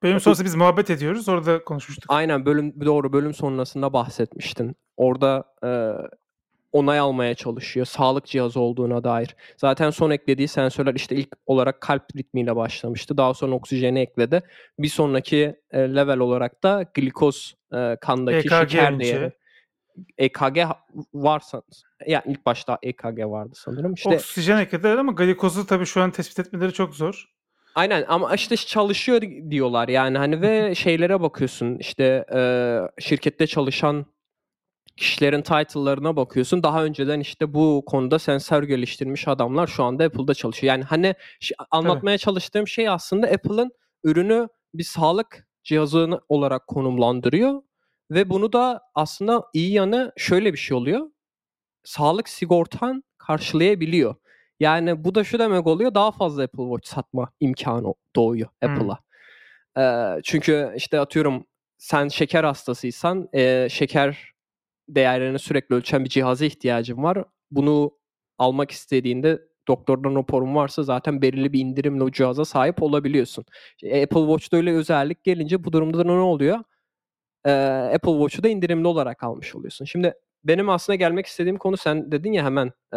Bölüm Bu sonrası biz muhabbet ediyoruz. Orada konuşmuştuk. aynen bölüm doğru bölüm sonrasında bahsetmiştin. Orada e, onay almaya çalışıyor. Sağlık cihazı olduğuna dair. Zaten son eklediği sensörler işte ilk olarak kalp ritmiyle başlamıştı. Daha sonra oksijeni ekledi. Bir sonraki e, level olarak da glikoz e, kandaki E K G şeker değeri. önce. E K G varsa ya ilk başta E K G vardı sanırım. İşte Oksijen eklediler ama glikozu tabii şu an tespit etmeleri çok zor. aynen ama işte çalışıyor diyorlar yani hani ve şeylere bakıyorsun işte e, şirkette çalışan kişilerin title'larına bakıyorsun. Daha önceden işte bu konuda sensör geliştirmiş adamlar şu anda Apple'da çalışıyor. Yani hani anlatmaya Tabii. çalıştığım şey aslında Apple'ın ürünü bir sağlık cihazı olarak konumlandırıyor ve bunu da aslında iyi yanı şöyle bir şey oluyor. Sağlık sigortan karşılayabiliyor. Yani bu da şu demek oluyor, daha fazla Apple Watch satma imkanı doğuyor Hmm. Apple'a. Ee, çünkü işte atıyorum sen şeker hastasıysan e, şeker değerlerini sürekli ölçen bir cihaza ihtiyacın var. Bunu almak istediğinde doktordan raporun varsa zaten belirli bir indirimle o cihaza sahip olabiliyorsun. E, Apple Watch'ta öyle özellik gelince bu durumda ne oluyor? Ee, Apple Watch'u da indirimli olarak almış oluyorsun. Şimdi benim aslında gelmek istediğim konu, sen dedin ya hemen e,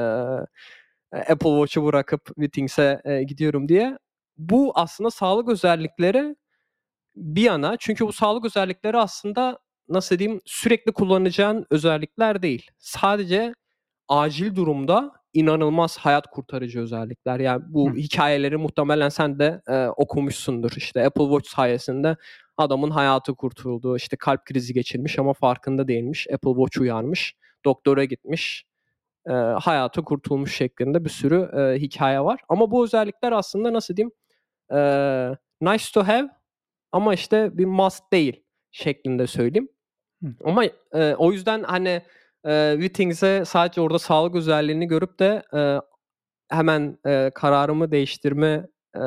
Apple Watch'u bırakıp Wittings'e e, gidiyorum diye. Bu aslında sağlık özellikleri bir yana, çünkü bu sağlık özellikleri aslında nasıl diyeyim sürekli kullanacağın özellikler değil. Sadece acil durumda inanılmaz hayat kurtarıcı özellikler. Yani bu Hmm. hikayeleri muhtemelen sen de e, okumuşsundur. İşte Apple Watch sayesinde adamın hayatı kurtuldu. İşte kalp krizi geçirmiş ama farkında değilmiş. Apple Watch uyarmış. Doktora gitmiş. E, hayatı kurtulmuş şeklinde bir sürü e, hikaye var. Ama bu özellikler aslında nasıl diyeyim e, nice to have ama işte bir must değil şeklinde söyleyeyim. Hmm. Ama e, o yüzden hani e, Wittings'e sadece orada sağlık özelliğini görüp de e, hemen e, kararımı değiştirme e,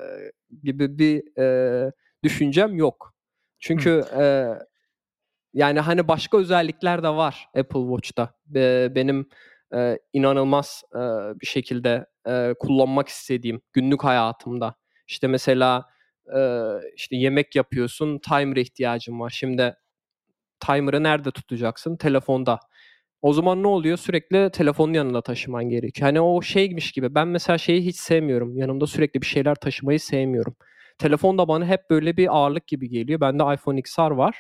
gibi bir e, düşüncem yok. Hmm. Çünkü e, yani hani başka özellikler de var Apple Watch'ta. Be, benim e, inanılmaz e, bir şekilde e, kullanmak istediğim günlük hayatımda. İşte mesela e, işte yemek yapıyorsun, timer'a ihtiyacın var. Şimdi timer'ı nerede tutacaksın? Telefonda. O zaman ne oluyor? Sürekli telefonun yanında taşıman gerekiyor. Hani o şeymiş gibi. Ben mesela şeyi hiç sevmiyorum. Yanımda sürekli bir şeyler taşımayı sevmiyorum. Telefon da bana hep böyle bir ağırlık gibi geliyor. Bende iPhone X R var.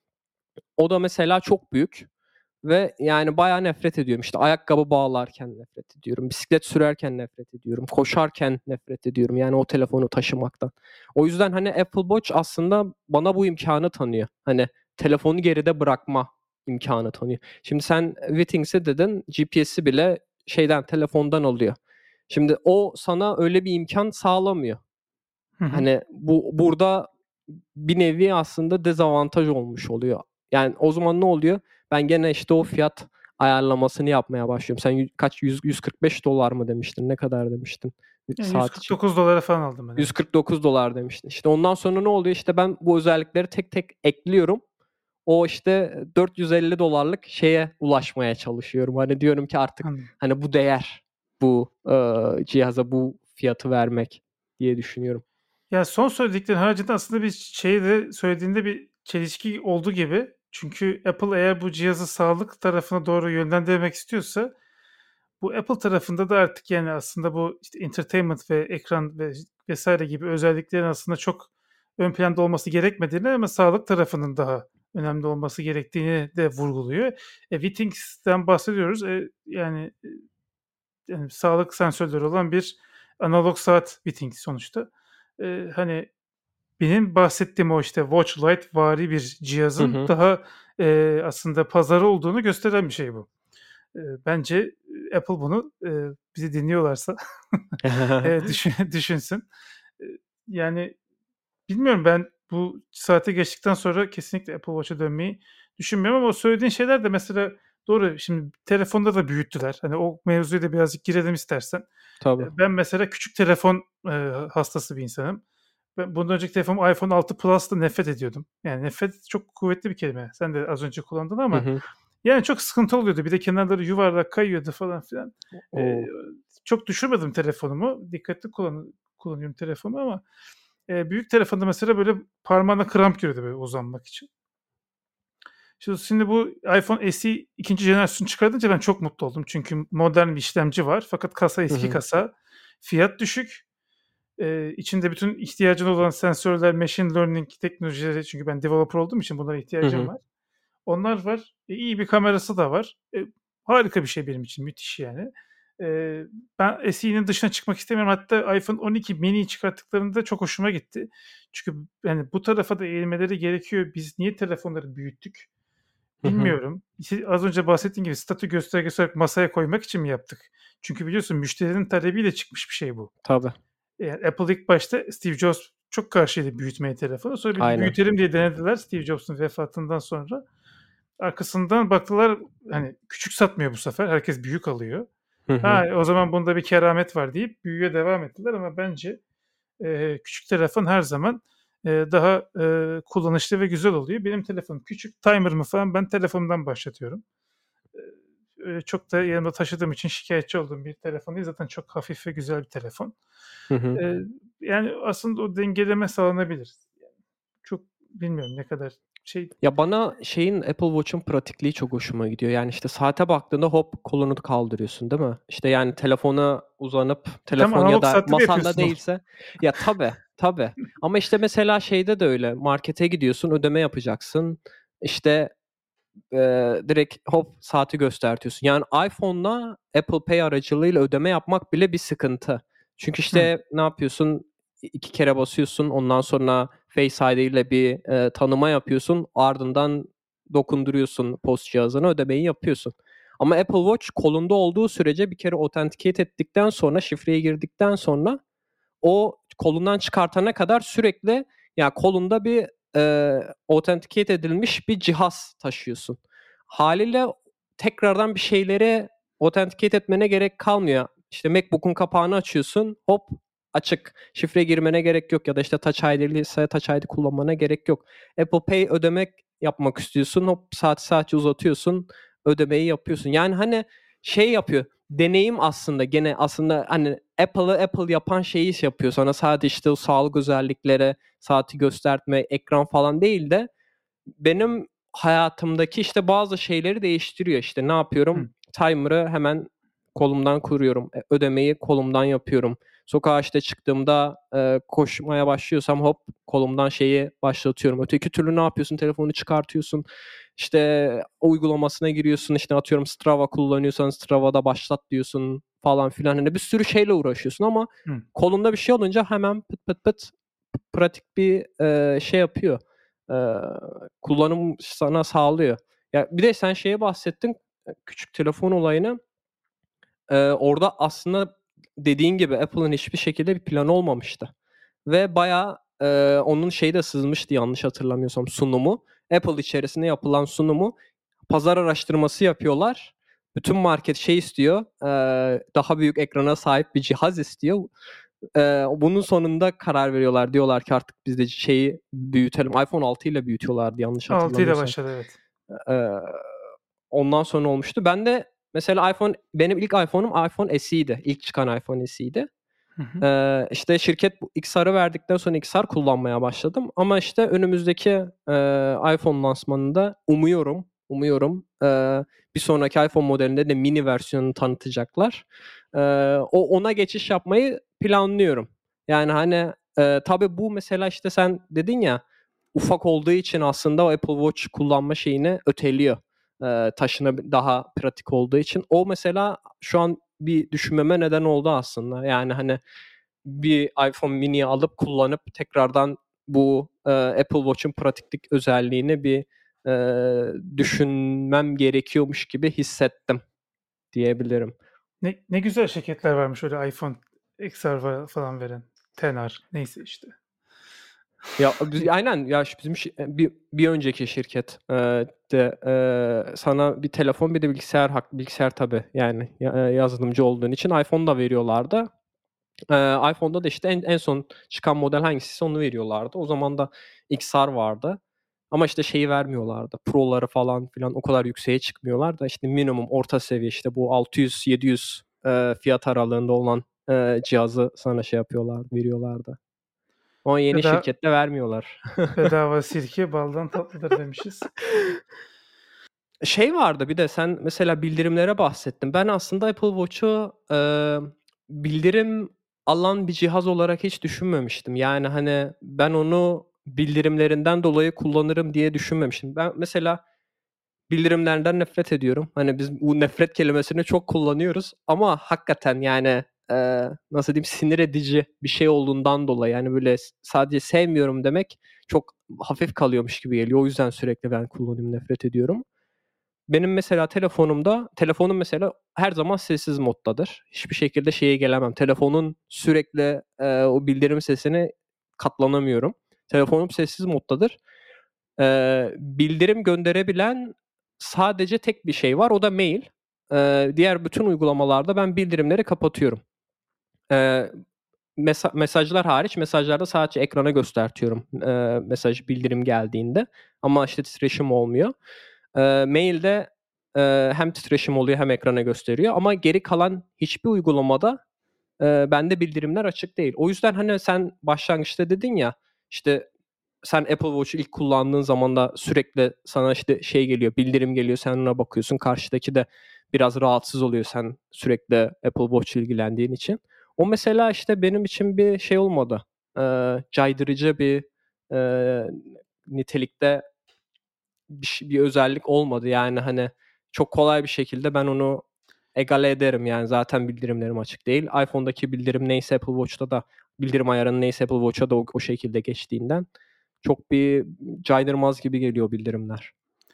O da mesela çok büyük ve yani bayağı nefret ediyorum. İşte ayakkabı bağlarken nefret ediyorum. Bisiklet sürerken nefret ediyorum. Koşarken nefret ediyorum. Yani o telefonu taşımaktan. O yüzden hani Apple Watch aslında bana bu imkanı tanıyor. Hani telefonu geride bırakma imkanı tanıyor. Şimdi sen Wittings'e dedin, G P S'i bile şeyden, telefondan alıyor. Şimdi o sana öyle bir imkan sağlamıyor. Hı hı. Hani bu burada bir nevi aslında dezavantaj olmuş oluyor. Yani o zaman ne oluyor? Ben gene işte o fiyat ayarlamasını yapmaya başlıyorum. Sen y- kaç yüz, yüz kırk beş dolar mı demiştin? Ne kadar demiştin bir Yani saat için? yüz kırk dokuz dolara falan aldım ben, evet. yüz kırk dokuz dolar demiştin. İşte ondan sonra ne oluyor? İşte ben bu özellikleri tek tek ekliyorum. O işte dört yüz elli dolarlık şeye ulaşmaya çalışıyorum. Hani diyorum ki artık Anladım. hani bu değer bu e, cihaza bu fiyatı vermek diye düşünüyorum. Ya son söylediklerin haricinde aslında bir şey de söylediğinde bir çelişki olduğu gibi. Çünkü Apple eğer bu cihazı sağlık tarafına doğru yönlendirmek istiyorsa bu Apple tarafında da artık yani aslında bu işte entertainment ve ekran ve vesaire gibi özelliklerin aslında çok ön planda olması gerekmediğini ama sağlık tarafının daha önemli olması gerektiğini de vurguluyor. E, Wittings'ten bahsediyoruz. E, yani, e, yani sağlık sensörleri olan bir analog saat Wittings sonuçta. E, hani benim bahsettiğim o işte Watch Lite vari bir Hı cihazın hı. daha e, aslında pazarı olduğunu gösteren bir şey bu. E, bence Apple bunu e, bizi dinliyorlarsa e, düşün, düşünsün. E, yani bilmiyorum, ben bu saate geçtikten sonra kesinlikle Apple Watch'a dönmeyi düşünmüyorum ama o söylediğin şeyler de mesela doğru. Şimdi telefonda da büyüttüler. Hani o mevzuya da birazcık girelim istersen. Tabii. E, ben mesela küçük telefon e, hastası bir insanım. Ben bundan önceki telefonum iPhone altı Plus'ta nefret ediyordum. Yani nefret çok kuvvetli bir kelime. Sen de az önce kullandın Hı ama hı. yani çok sıkıntı oluyordu. Bir de kenarları yuvarlak kayıyordu falan filan. Eee, O çok düşürmedim telefonumu. Dikkatli kullan kullanıyorum telefonumu ama Eee, büyük telefonda mesela böyle parmağına kramp giriyordu böyle uzanmak için. Şimdi şimdi bu iPhone S E ikinci jenerasyon çıkartınca ben çok mutlu oldum. Çünkü modern bir işlemci var fakat kasa Hı eski hı. kasa. Fiyat düşük. Eee, içinde bütün ihtiyacın olan sensörler, machine learning teknolojileri çünkü ben developer olduğum için bunlara Hı ihtiyacım hı. var. Onlar var. E, iyi bir kamerası da var. E, harika bir şey benim için. Müthiş yani. Eee, ben S E'nin dışına çıkmak istemiyorum. Hatta iPhone on iki mini çıkarttıklarında çok hoşuma gitti. Çünkü yani bu tarafa da eğilmeleri gerekiyor. Biz niye telefonları büyüttük? Hı hı. Bilmiyorum. İşte az önce bahsettiğim gibi statü göstergesi olarak masaya koymak için mi yaptık? Çünkü biliyorsun müşterinin talebiyle çıkmış bir şey bu. Tabii. Yani Apple ilk başta Steve Jobs çok karşıydı büyütmeye telefonu. Sonra bir Aynen. büyütelim diye denediler Steve Jobs'un vefatından sonra. Arkasından baktılar hani küçük satmıyor bu sefer. Herkes büyük alıyor. Hı hı. Ha, o zaman bunda bir keramet var deyip büyüye devam ettiler ama bence eee, küçük telefon her zaman eee, daha eee, kullanışlı ve güzel oluyor. Benim telefonum küçük. Timer'ımı falan ben telefonumdan başlatıyorum. Eee, çok da yanımda taşıdığım için şikayetçi olduğum bir telefon değil. Zaten çok hafif ve güzel bir telefon. Hı hı. Eee, yani aslında o dengeleme sağlanabilir. Çok bilmiyorum ne kadar şey. Ya, bana şeyin Apple Watch'un pratikliği çok hoşuma gidiyor. Yani, işte, saate baktığında hop kolunu kaldırıyorsun, değil mi? İşte, yani, telefona uzanıp E, tamam telefon ya analog da saatte de masanda yapıyorsun onu. değilse. Ya, tabii, tabii. Ama, işte, mesela şeyde de öyle, markete gidiyorsun, ödeme yapacaksın. İşte, eee, direkt hop saati göstertiyorsun. Yani, iPhone'la Apple Pay aracılığıyla ödeme yapmak bile bir sıkıntı. Çünkü, Hı, işte, ne yapıyorsun? İ iki kere basıyorsun. Ondan sonra Face I D ile bir, eee, tanıma yapıyorsun. Ardından dokunduruyorsun post cihazına, ödemeyi yapıyorsun. Ama Apple Watch kolunda olduğu sürece bir kere authenticate ettikten sonra, şifreyi girdikten sonra o kolundan çıkartana kadar sürekli ya kolunda bir, eee, authenticate edilmiş bir cihaz taşıyorsun. Hâliyle tekrardan bir şeyleri authenticate etmene gerek kalmıyor. İşte MacBook'un kapağını açıyorsun, hop açık. Şifre girmene gerek yok ya da işte Touch I D'liyse Touch I D kullanmana gerek yok. Apple Pay ödemek yapmak istiyorsun, hop saati sadece uzatıyorsun, ödemeyi yapıyorsun. Yani, hani, şey yapıyor, deneyim aslında gene aslında, hani, Apple'ı Apple yapan şeyi iş yapıyor. Sana sadece, işte, o sağlık özellikleri, saati gösterme, ekran falan değil de benim hayatımdaki, işte, bazı şeyleri değiştiriyor. İşte, ne yapıyorum? hı. Timer'ı hemen kolumdan kuruyorum. E, ödemeyi kolumdan yapıyorum. Sokağa, işte, çıktığımda, eee, koşmaya başlıyorsam hop kolumdan şeyi başlatıyorum. Öteki türlü ne yapıyorsun? Telefonu çıkartıyorsun. İşte, uygulamasına giriyorsun. İşte, atıyorum Strava kullanıyorsan Strava'da başlat diyorsun falan filan. Hani, bir sürü şeyle uğraşıyorsun ama Hı. kolunda bir şey olunca hemen pıt pıt pıt pratik bir, eee, şey yapıyor, eee, kullanım sana sağlıyor. Ya, bir de sen şeye bahsettin, eee, küçük telefon olayını. Eee, orada aslında dediğin gibi Apple'ın hiçbir şekilde bir planı olmamıştı ve bayağı, eee, onun şeyi de sızmıştı yanlış hatırlamıyorsam sunumu. Apple içerisinde yapılan sunumu pazar araştırması yapıyorlar. Bütün market şey istiyor, eee, daha büyük ekrana sahip bir cihaz istiyor. Eee, bunun sonunda karar veriyorlar. Diyorlar ki artık biz de şeyi büyütelim. iPhone altı ile büyütüyorlardı yanlış altı ile hatırlamıyorsam. başladı evet. Eee, ondan sonra olmuştu. Ben de mesela iPhone benim ilk iPhone'um iPhone S E'ydi. İlk çıkan iPhone S E'ydi. Hı hı. Eee, işte şirket bu X R'ı verdikten sonra X R kullanmaya başladım ama işte önümüzdeki, eee, iPhone lansmanında umuyorum, umuyorum, eee, bir sonraki iPhone modelinde de mini versiyonunu tanıtacaklar. Eee, o ona geçiş yapmayı planlıyorum. Yani, hani, eee, tabii bu mesela, işte, sen dedin ya, ufak olduğu için aslında o Apple Watch kullanma şeyini öteliyor. Eee, taşınabi daha pratik olduğu için. O mesela şu an bir düşünmeme neden oldu aslında. Yani, hani, bir iPhone mini'yi alıp kullanıp tekrardan bu, eee, Apple Watch'un pratiklik özelliğini bir, eee, düşünmem gerekiyormuş gibi hissettim diyebilirim. Ne ne güzel şirketler varmış öyle iPhone X R fa falan veren. on R neyse işte. Ya, biz aynen ya, ş bizim şi bir bir önceki şirket, eee, de, eee, sana bir telefon bir de bilgisayar hak bilgisayar tabii yani ya eee, yazılımcı olduğun için iPhone da veriyorlardı. Eee, iPhone'da da işte en en son çıkan model hangisiyse onu veriyorlardı. O zaman da X R vardı ama işte şeyi vermiyorlardı, Pro'ları falan filan o kadar yükseğe çıkmıyorlar da işte minimum orta seviye işte bu altı yüz yedi yüz, eee, fiyat aralığında olan, eee, cihazı sana şey yapıyorlar veriyorlardı. Ama yeni Beda şirkette vermiyorlar. bedava sirke baldan tatlıdır demişiz. Şey vardı bir de sen mesela bildirimlere bahsettin. Ben aslında Apple Watch'u eee, bildirim alan bir cihaz olarak hiç düşünmemiştim. Yani hani ben onu bildirimlerinden dolayı kullanırım diye düşünmemiştim. Ben mesela bildirimlerden nefret ediyorum. Hani biz bu nefret kelimesini çok kullanıyoruz ama hakikaten yani eee, nasıl diyeyim sinir edici bir şey olduğundan dolayı yani böyle s- sadece sevmiyorum demek çok hafif kalıyormuş gibi geliyor. O yüzden sürekli ben kullanıyorum, nefret ediyorum. Benim mesela telefonumda, telefonum mesela her zaman sessiz moddadır. Hiçbir şekilde şeye gelemem. Telefonun sürekli eee, o bildirim sesine katlanamıyorum. Telefonum sessiz moddadır. Eee, bildirim gönderebilen sadece tek bir şey var. O da mail. Eee, diğer bütün uygulamalarda ben bildirimleri kapatıyorum. Eee, mesa- mesajlar hariç mesajlarda sadece ekrana göstertiyorum eee, mesaj bildirim geldiğinde. Ama işte titreşim olmuyor. Eee, mailde eee, hem titreşim oluyor hem ekrana gösteriyor. Ama geri kalan hiçbir uygulamada eee, bende bildirimler açık değil. O yüzden hani sen başlangıçta dedin ya işte sen Apple Watch'u ilk kullandığın zaman da sürekli sana işte şey geliyor, bildirim geliyor, sen ona bakıyorsun. Karşıdaki de biraz rahatsız oluyor sen sürekli Apple Watch ilgilendiğin için. O mesela işte benim için bir şey olmadı. Eee, caydırıcı bir eee, nitelikte bir, şey- bir özellik olmadı. Yani hani çok kolay bir şekilde ben onu egale ederim. Yani zaten bildirimlerim açık değil. iPhone'daki bildirim neyse Apple Watch'ta da bildirim ayarını neyse Apple Watch'a da o, o şekilde geçtiğinden çok bir caydırmaz gibi geliyor bildirimler.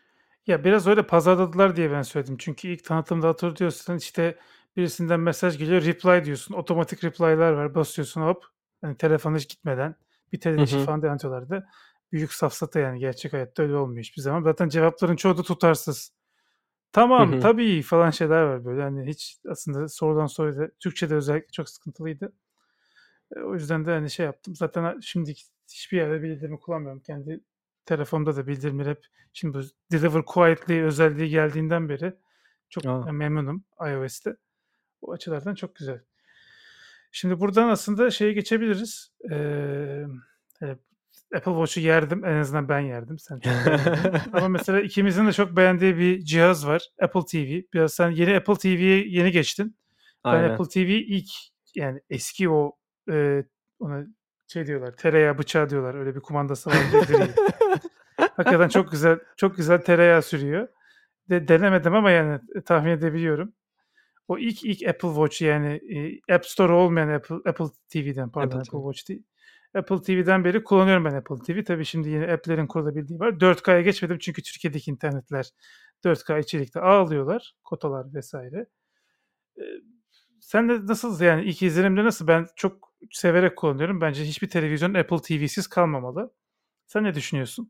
Ya biraz öyle pazarladılar diye ben söyledim. Çünkü ilk tanıtımda hatırlıyorsan işte birisinden mesaj geliyor, reply diyorsun. Otomatik reply'lar var. Basıyorsun hop. Hani telefon hiç gitmeden Hı biter işi hı. falan diye anlatıyorlardı. Büyük safsata yani gerçek hayatta öyle olmuyor hiçbir zaman. Zaten cevapların çoğu da tutarsız. Hı Tamam, hı. tabii falan şeyler var böyle. Hani hiç aslında sorudan soruya da Türkçe'de özellikle çok sıkıntılıydı. E, o yüzden de hani şey yaptım. Zaten ha- şimdi hiçbir yerde bildirimi kullanmıyorum. Kendi telefonumda da bildirimler hep şimdi bu Deliver Quietly özelliği geldiğinden beri çok Aa. e, memnunum iOS'te. O açılardan çok güzel. Şimdi buradan aslında şeye geçebiliriz. Ee, e, Apple Watch'u yerdim. En azından ben yerdim. Sen çok beğenmedin. Ama mesela ikimizin de çok beğendiği bir cihaz var. Apple T V. Biraz sen yeni Apple T V'ye yeni geçtin. Ben Aynen. Apple T V ilk yani eski o e, ona şey diyorlar tereyağı bıçağı diyorlar. Öyle bir kumandası vardı ya gri. Hakikaten çok güzel çok güzel tereyağı sürüyor. De, denemedim ama yani e, tahmin edebiliyorum. O ilk ilk Apple Watch yani e, App Store olmayan Apple, Apple T V'den pardon Apple Apple T V. Watch değil. Apple T V'den beri kullanıyorum ben Apple T V. Tabii şimdi yeni app'lerin kurulabildiği var. dört K'ya geçmedim çünkü Türkiye'deki internetler dört K içerikte ağlıyorlar. Kotalar vesaire. Ee, sen de nasıl yani ilk izlenimde nasıl? Ben çok severek kullanıyorum. Bence hiçbir televizyon Apple T V'siz kalmamalı. Sen ne düşünüyorsun?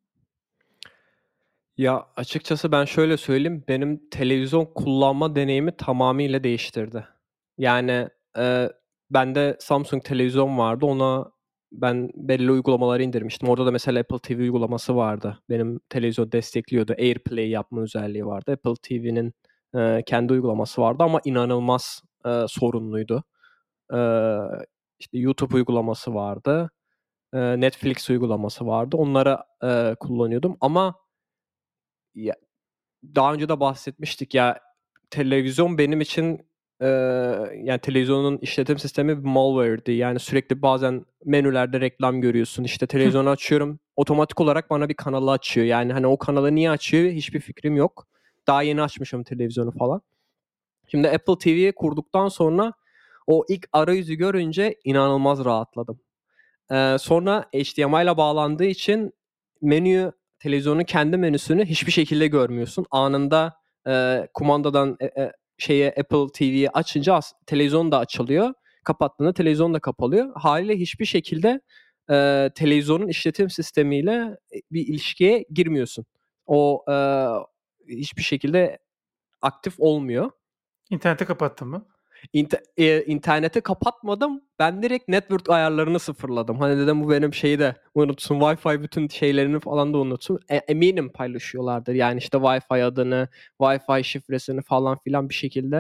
Ya açıkçası ben şöyle söyleyeyim, benim televizyon kullanma deneyimi tamamıyla değiştirdi. Yani e, bende Samsung televizyon vardı, ona ben belli uygulamaları indirmiştim. Orada da mesela Apple T V uygulaması vardı. Benim televizyon destekliyordu. AirPlay yapma özelliği vardı. Apple T V'nin e, kendi uygulaması vardı ama inanılmaz e, sorunluydu. E, işte YouTube uygulaması vardı. E, Netflix uygulaması vardı. Onları e, kullanıyordum ama ya, daha önce de bahsetmiştik ya televizyon benim için eee, yani televizyonun işletim sistemi bir malware'di. Yani sürekli bazen menülerde reklam görüyorsun. İşte televizyonu açıyorum. Otomatik olarak bana bir kanalı açıyor. Yani hani o kanalı niye açıyor hiçbir fikrim yok. Daha yeni açmışım televizyonu falan. Şimdi Apple T V'yi kurduktan sonra o ilk arayüzü görünce inanılmaz rahatladım. Eee, sonra H D M I ile bağlandığı için menüyü, televizyonun kendi menüsünü hiçbir şekilde görmüyorsun. Anında eee, kumandadan e, e, şeye Apple T V'yi açınca as- televizyon da açılıyor. Kapattığında televizyon da kapalıyor. Haliyle hiçbir şekilde eee, televizyonun işletim sistemiyle bir ilişkiye girmiyorsun. O eee, hiçbir şekilde aktif olmuyor. İnterneti kapattın mı? İnte eee, interneti kapatmadım. Ben direkt network ayarlarını sıfırladım. Hani dedim bu benim şeyi de unutsun. Wi-Fi bütün şeylerini falan da unutsun. E, eminim paylaşıyorlardır. Yani işte Wi-Fi adını, Wi-Fi şifresini falan filan bir şekilde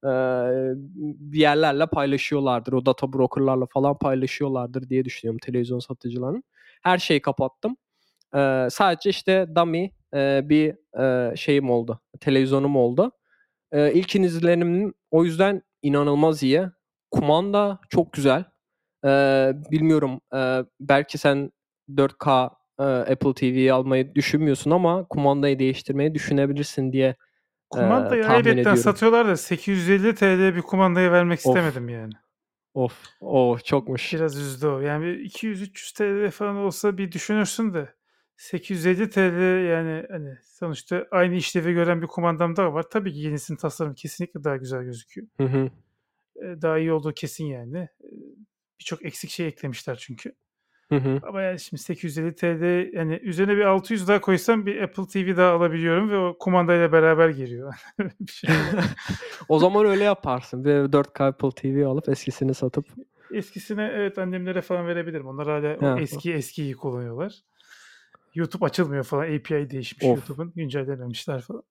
bir yerlerle paylaşıyorlardır. O data brokerlarla falan paylaşıyorlardır diye düşünüyorum televizyon satıcılarının. Her şeyi kapattım. Ee, sadece işte dummy e, bir e, şeyim oldu. Televizyonum oldu. Ee, ilk izlenimim o yüzden inanılmaz iyi. Kumanda çok güzel. Ee, bilmiyorum. E, belki sen dört K e, Apple T V'yi almayı düşünmüyorsun ama kumandayı değiştirmeyi düşünebilirsin diye e, Kumandayı tahmin ayrıyetten ediyorum. satıyorlar da sekiz yüz elli T L bir kumandayı vermek Of. istemedim yani. Of. Oh çokmuş. Biraz üzdü o. Yani bir iki yüz üç yüz T L falan olsa bir düşünürsün de sekiz yüz elli T L yani hani sonuçta aynı işlevi gören bir kumandam daha var. Tabii ki yenisinin tasarımı kesinlikle daha güzel gözüküyor. Hı hı. Ee, Daha iyi olduğu kesin yani. Ee, Birçok eksik şey eklemişler çünkü. Hı hı. Ama yani şimdi sekiz yüz elli T L yani üzerine bir altı yüz daha koysam bir Apple T V daha alabiliyorum ve o kumandayla beraber geliyor. Bir şey var. O zaman öyle yaparsın. Bir dört K Apple T V alıp eskisini satıp. Eskisine evet annemlere falan verebilirim. Onlar hala o Ha. eski eskiyi kullanıyorlar. YouTube açılmıyor falan. A P I değişmiş Of. YouTube'un. Güncellememişler falan.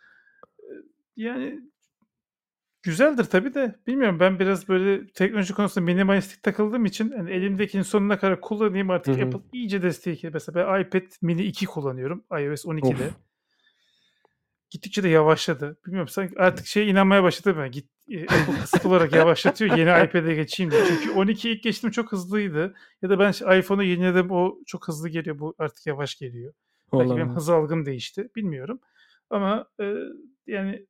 Yani güzeldir tabii de bilmiyorum ben biraz böyle teknoloji konusunda minimalistik takıldığım için hani elimdekinin sonuna kadar kullanayım Hı artık hı. Apple iyice destekli. Mesela ben iPad mini iki kullanıyorum iOS on ikide. Of. Gittikçe de yavaşladı. Bilmiyorum sanki artık şeye inanmaya başladım ben. Git, e, Apple kısıt olarak yavaşlatıyor yeni iPad'e geçeyim diye. Çünkü on iki ilk geçtim çok hızlıydı. Ya da ben işte iPhone'u yeniledim o çok hızlı geliyor. Bu artık yavaş geliyor. Belki benim Olabilir. hız algım değişti. Bilmiyorum. Ama e, yani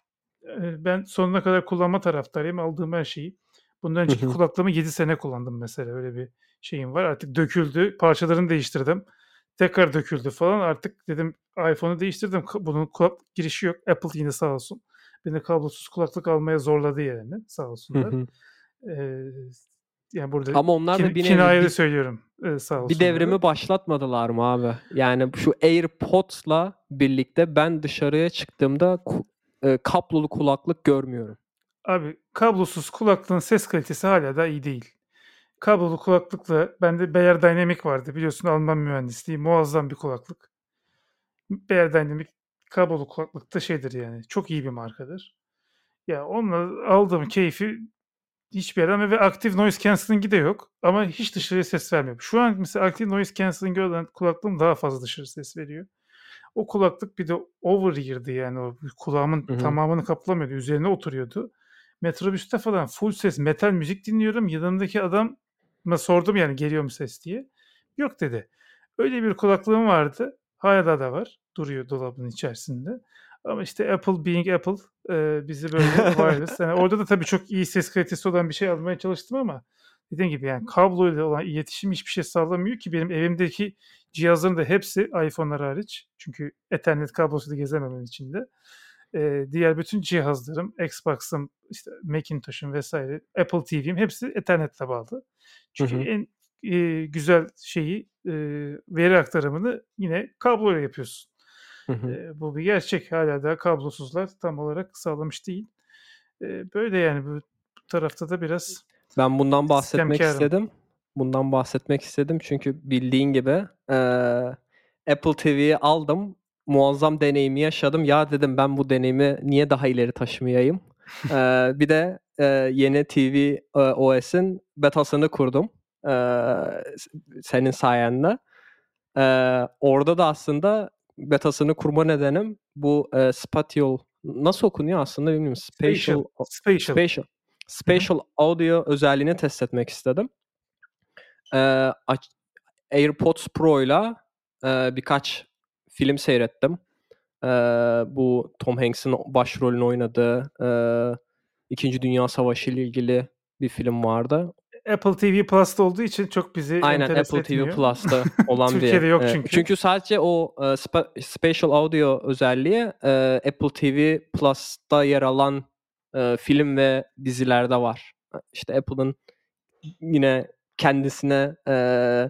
e, ben sonuna kadar kullanma taraftarıyım. Aldığım her şeyi. Bundan Hı önceki hı. kulaklığımı yedi sene kullandım mesela. Öyle bir şeyim var. Artık döküldü. Parçalarını değiştirdim. Tekrar döküldü falan. Artık dedim iPhone'u değiştirdim. Ka- Bunun kulak girişi yok. Apple yine sağ olsun. Beni kablosuz kulaklık almaya zorladı yani. Sağ Hı olsunlar. hı. Ee, Yani burada Ama onlar da kin- bir nevi kinayeli bir, söylüyorum. Ee, sağ bir olsunları. devrimi başlatmadılar mı abi? Yani şu AirPods'la birlikte ben dışarıya çıktığımda ku- e, kablolu kulaklık görmüyorum. Abi kablosuz kulaklığın ses kalitesi hala da iyi değil. Kablolu kulaklıkla bende Beyer Dynamic vardı. Biliyorsun Alman mühendisliği. Muazzam bir kulaklık. Beyer Dynamic kablolu kulaklık da şeydir yani. Çok iyi bir markadır. Ya onunla aldığım keyfi hiçbir yerden ve aktif noise cancelling'i de yok. Ama hiç dışarıya ses vermiyor. Şu an mesela aktif noise cancelling'i olan kulaklığım daha fazla dışarı ses veriyor. O kulaklık bir de over-ear'dı yani o kulağımın Hı hı. tamamını kaplamıyordu. Üzerine oturuyordu. Metrobüste falan full ses metal müzik dinliyorum. Yanımdaki adama sordum yani geliyor mu ses diye. Yok dedi. Öyle bir kulaklığım vardı. Hala da var. Duruyor dolabın içerisinde. Ama işte Apple being Apple e, bizi böyle wireless. Yani orada da tabii çok iyi ses kalitesi olan bir şey almaya çalıştım ama dediğim gibi yani kabloyla olan iletişim hiçbir şey sağlamıyor ki benim evimdeki cihazların da hepsi iPhone'lar hariç. Çünkü Ethernet kablosu da gezemem içinde. Ee, diğer bütün cihazlarım, Xbox'ım, işte Macintosh'um vesaire, Apple T V'm hepsi Ethernet'le bağlı. Hı Çünkü hı. en e, güzel şeyi e, veri aktarımını yine kabloyla yapıyorsun. Hı hı. E, bu bir gerçek. Hala da kablosuzlar tam olarak sağlamış değil. E, böyle yani bu, bu tarafta da biraz Ben bundan bahsetmek sistemkarım. istedim. Bundan bahsetmek istedim çünkü bildiğin gibi eee, Apple T V'yi aldım. Muazzam deneyimi yaşadım. Ya dedim ben bu deneyimi niye daha ileri taşımayayım? Eee, bir de eee, yeni T V eee, O S'in betasını kurdum. Eee, senin sayende. Eee, orada da aslında betasını kurma nedenim bu eee, Spatial nasıl okunuyor aslında bilmiyorum. Spatial. Spatial Spatial. Spatial Hı hı. Spatial Audio özelliğini test etmek istedim. Eee, aç AirPods Pro'yla eee, birkaç film seyrettim. Eee, bu Tom Hanks'in başrolünü oynadığı eee, İkinci Dünya Savaşı ile ilgili bir film vardı. Apple T V Plus'ta olduğu için çok bizi Aynen enterese Apple T V etmiyor. Plus'ta olan bir. Türkiye'de yok Eee, çünkü. çünkü sadece o eee, spa- Spatial Audio özelliği eee, Apple T V Plus'ta yer alan eee, film ve dizilerde var. İşte Apple'ın yine kendisine eee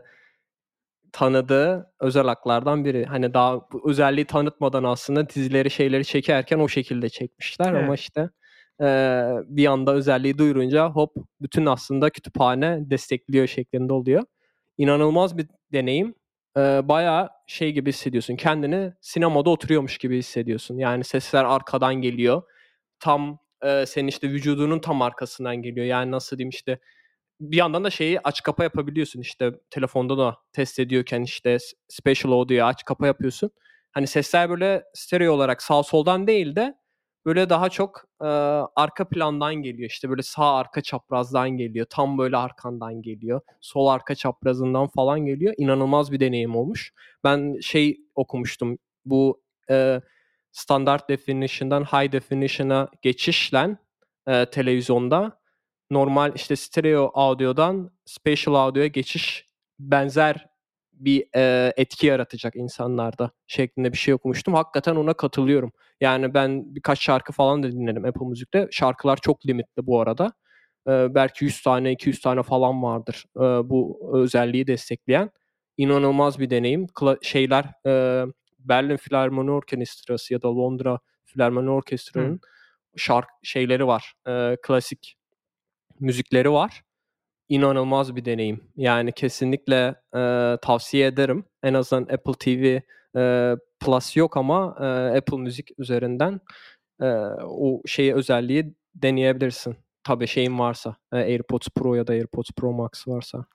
tanıdığı özel haklardan biri. Hani daha bu özelliği tanıtmadan aslında dizileri, şeyleri çekerken o şekilde çekmişler ama Evet. işte eee, bir anda özelliği duyurunca hop bütün aslında kütüphane destekliyor şeklinde oluyor. İnanılmaz bir deneyim. Eee, bayağı şey gibi hissediyorsun. Kendini sinemada oturuyormuş gibi hissediyorsun. Yani sesler arkadan geliyor. Tam eee, senin, işte, vücudunun tam arkasından geliyor. Yani, nasıl diyeyim, işte, bir yandan da şeyi aç kapa yapabiliyorsun. İşte, telefonda da test ediyorken, işte, s Spatial Audio'yu aç kapa yapıyorsun. Hani, sesler böyle stereo olarak sağ soldan değil de böyle daha çok, eee, arka plandan geliyor. İşte, böyle sağ arka çaprazdan geliyor, tam böyle arkandan geliyor, sol arka çaprazından falan geliyor. İnanılmaz bir deneyim olmuş. Ben şey okumuştum, bu, eee, standart definition'dan high definition'a geçişle, eee, televizyonda normal, işte, stereo audio'dan spatial audio'ya geçiş benzer bir, eee, etki yaratacak insanlarda şeklinde bir şey okumuştum. Hakikaten ona katılıyorum. Yani ben birkaç şarkı falan da dinledim Apple Music'te. Şarkılar çok limitli bu arada. Eee, belki yüz tane, iki yüz tane falan vardır, eee, bu özelliği destekleyen. İnanılmaz bir deneyim. Kla şeyler, eee, Berlin Filarmoni Orkestrası ya da Londra Filarmoni Hımm. Orkestrası'nın şark şeyleri var, eee, klasik müzikleri var. İnanılmaz bir deneyim. Yani kesinlikle, eee, tavsiye ederim. En azından Apple T V, eee, Plus yok ama, eee, Apple Müzik üzerinden, eee, o şeyi, özelliği deneyebilirsin. Tabii şeyin varsa, eee, AirPods Pro ya da AirPods Pro Max varsa.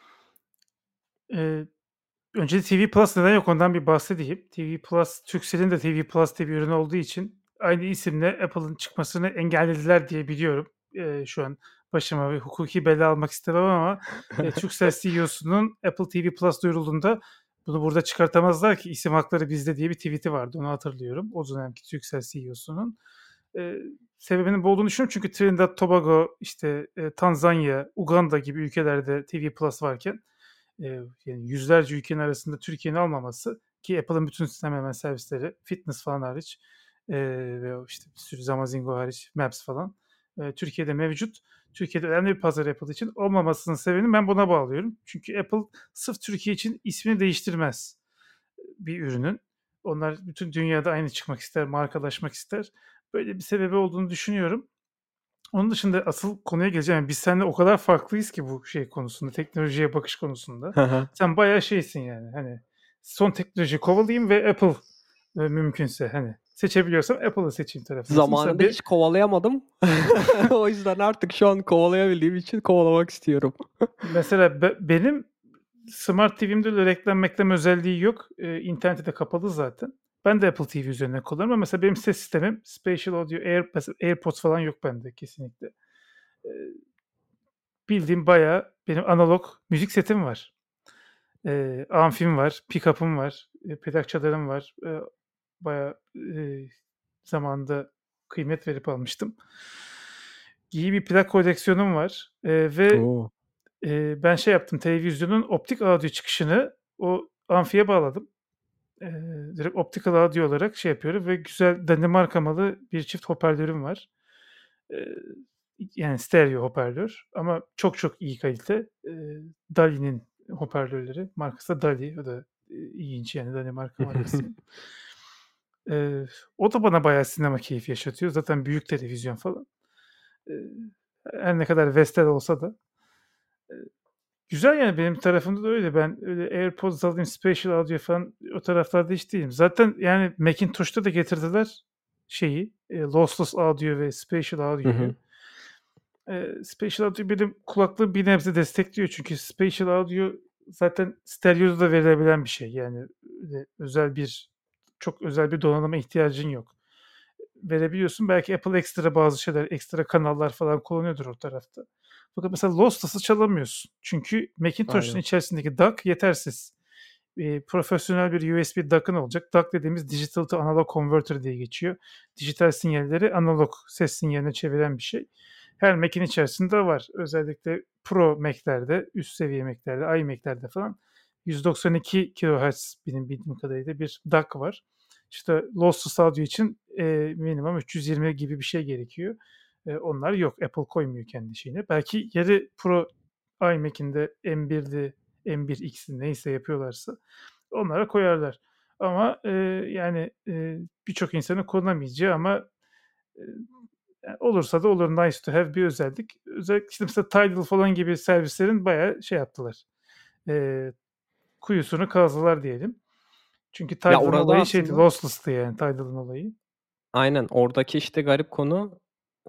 Eee, önce T V Plus neden yok ondan bir bahsedeyim. T V Plus, Turkcell'in de T V Plus diye bir ürünü olduğu için aynı isimle Apple'ın çıkmasını engellediler diye biliyorum. Eee, şu an başıma bir hukuki bela almak istemem ama, eee, Turkcell C E O'sunun Apple T V Plus duyurulduğunda "Bunu burada çıkartamazlar ki, isim hakları bizde." diye bir tweet'i vardı. Onu hatırlıyorum. O dönemki Turkcell C E O'sunun. Eee, sebebinin bu olduğunu düşünüyorum çünkü Trinidad Tobago, işte, eee, Tanzanya, Uganda gibi ülkelerde T V Plus varken, eee, yani yüzlerce ülkenin arasında Türkiye'nin almaması ki Apple'ın bütün hemen hemen servisleri, fitness falan hariç, eee, ve o işte bir sürü Zamazingo hariç, Maps falan, eee, Türkiye'de mevcut. Türkiye'de önemli bir pazar Apple için. Olmamasının sebebini ben buna bağlıyorum. Çünkü Apple sırf Türkiye için ismini değiştirmez bir ürünün. Onlar bütün dünyada aynı çıkmak ister, markalaşmak ister. Böyle bir sebebi olduğunu düşünüyorum. Onun dışında asıl konuya geleceğim. Yani biz seninle o kadar farklıyız ki bu şey konusunda, teknolojiye bakış konusunda. Hı hı. Sen bayağı şeysin yani, hani, son teknolojiyi kovalayayım ve Apple, eee, mümkünse, hani, seçebiliyorsam Apple'ı seçeyim tarafındasın. Mesela Zamanında be hiç kovalayamadım. O yüzden artık şu an kovalayabildiğim için kovalamak istiyorum. mesela be benim Smart T V'mde öyle reklam meklam özelliği yok. Eee, interneti de kapalı zaten. Ben de Apple T V üzerinden kullanıyorum ama mesela benim ses sistemim Spatial Audio, Air mesela AirPods falan yok bende kesinlikle. Eee, bildiğim bayağı benim analog müzik setim var. Eee, amfim var, pick-up'ım var, eee, plak çadarım var. Eee, bayağı, eee, zamanında kıymet verip almıştım. İyi bir plak koleksiyonum var, eee, ve, O! eee, ben şey yaptım, televizyonun optik audio çıkışını o amfiye bağladım. Eee, direkt optical audio olarak şey yapıyorum ve güzel Danimarka malı bir çift hoparlörüm var. Eee, yani stereo hoparlör ama çok çok iyi kalite. Eee, Dali'nin hoparlörleri. Markası da Dali. O da, eee, ilginç yani Danimarka markası. Eee, o da bana bayağı sinema keyfi yaşatıyor. Zaten büyük televizyon falan. Eee, her ne kadar Vestel olsa da. Eee, güzel yani benim tarafımda da öyle. Ben öyle AirPods alayım, Spatial Audio falan o taraflarda hiç değilim. Zaten yani Macintosh'ta da getirdiler şeyi, eee, Lossless Audio ve Spatial Hı Audio'yu. hı. Eee, Spatial Audio benim kulaklığı bir nebze destekliyor çünkü Spatial Audio zaten stereoda da verilebilen bir şey. Yani öyle özel bir çok özel bir donanıma ihtiyacın yok. Verebiliyorsun. Belki Apple ekstra bazı şeyler, ekstra kanallar falan kullanıyordur o tarafta. Fakat mesela Lossless'ı çalamıyorsun. Çünkü Macintosh'un Aynen. içerisindeki D A C yetersiz. Eee, profesyonel bir U S B D A C'ın olacak. D A C dediğimiz Digital to Analog Converter diye geçiyor. Dijital sinyalleri analog ses sinyaline çeviren bir şey. Her Mac'in içerisinde var. Özellikle Pro Mac'lerde, üst seviye Mac'lerde, iMac'lerde falan yüz doksan iki kilohertz benim bildiğim kadarıyla bir D A C var. İşte Lossless Audio için, eee, minimum üç yüz yirmi gibi bir şey gerekiyor. Eee, onlar yok. Apple koymuyor kendi şeyine. Belki yeri Pro iMac'inde M bir'di, M bir X'ti neyse yapıyorlarsa onlara koyarlar. Ama, eee, yani, eee, birçok insanın kullanamayacağı ama, eee, ya olursa da olur, nice to have bir özellik. Özellikle işte mesela Tidal falan gibi servislerin bayağı şey yaptılar, eee, kuyusunu kazdılar diyelim. Çünkü Ya, Tidal'ın orada olayı şeydi, aslında lossless'tı yani Tidal'ın olayı. aynen, oradaki, işte, garip konu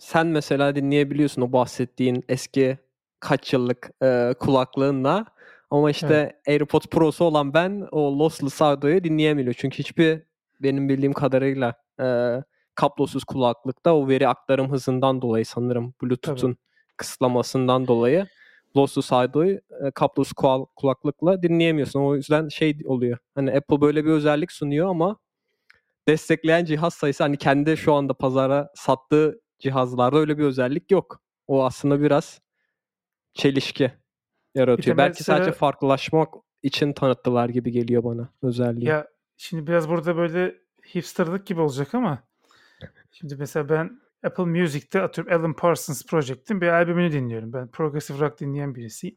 sen mesela dinleyebiliyorsun o bahsettiğin eski kaç yıllık e, kulaklığınla. Ama Evet. işte AirPods Pro'su olan ben o lossless audio'yu dinleyemiyorum. Çünkü hiçbir benim bildiğim kadarıyla e, kablosuz kulaklıkta o veri aktarım hızından dolayı sanırım Tabii. Bluetooth'un kısıtlamasından dolayı lossless audio'yu e, kablosuz kul- kulaklıkla dinleyemiyorsun. O yüzden şey oluyor. Hani Apple böyle bir özellik sunuyor ama destekleyen cihaz sayısı hani kendi şu anda pazara sattığı cihazlarda öyle bir özellik yok. O aslında biraz çelişki Bir de yaratıyor. Belki sadece mesela farklılaşmak için tanıttılar gibi geliyor bana özelliği. ya şimdi biraz burada böyle hipsterlık gibi olacak ama şimdi mesela ben Apple Music'te atıyorum Alan Parsons Project'in bir albümünü dinliyorum. Ben progressive rock dinleyen birisiyim.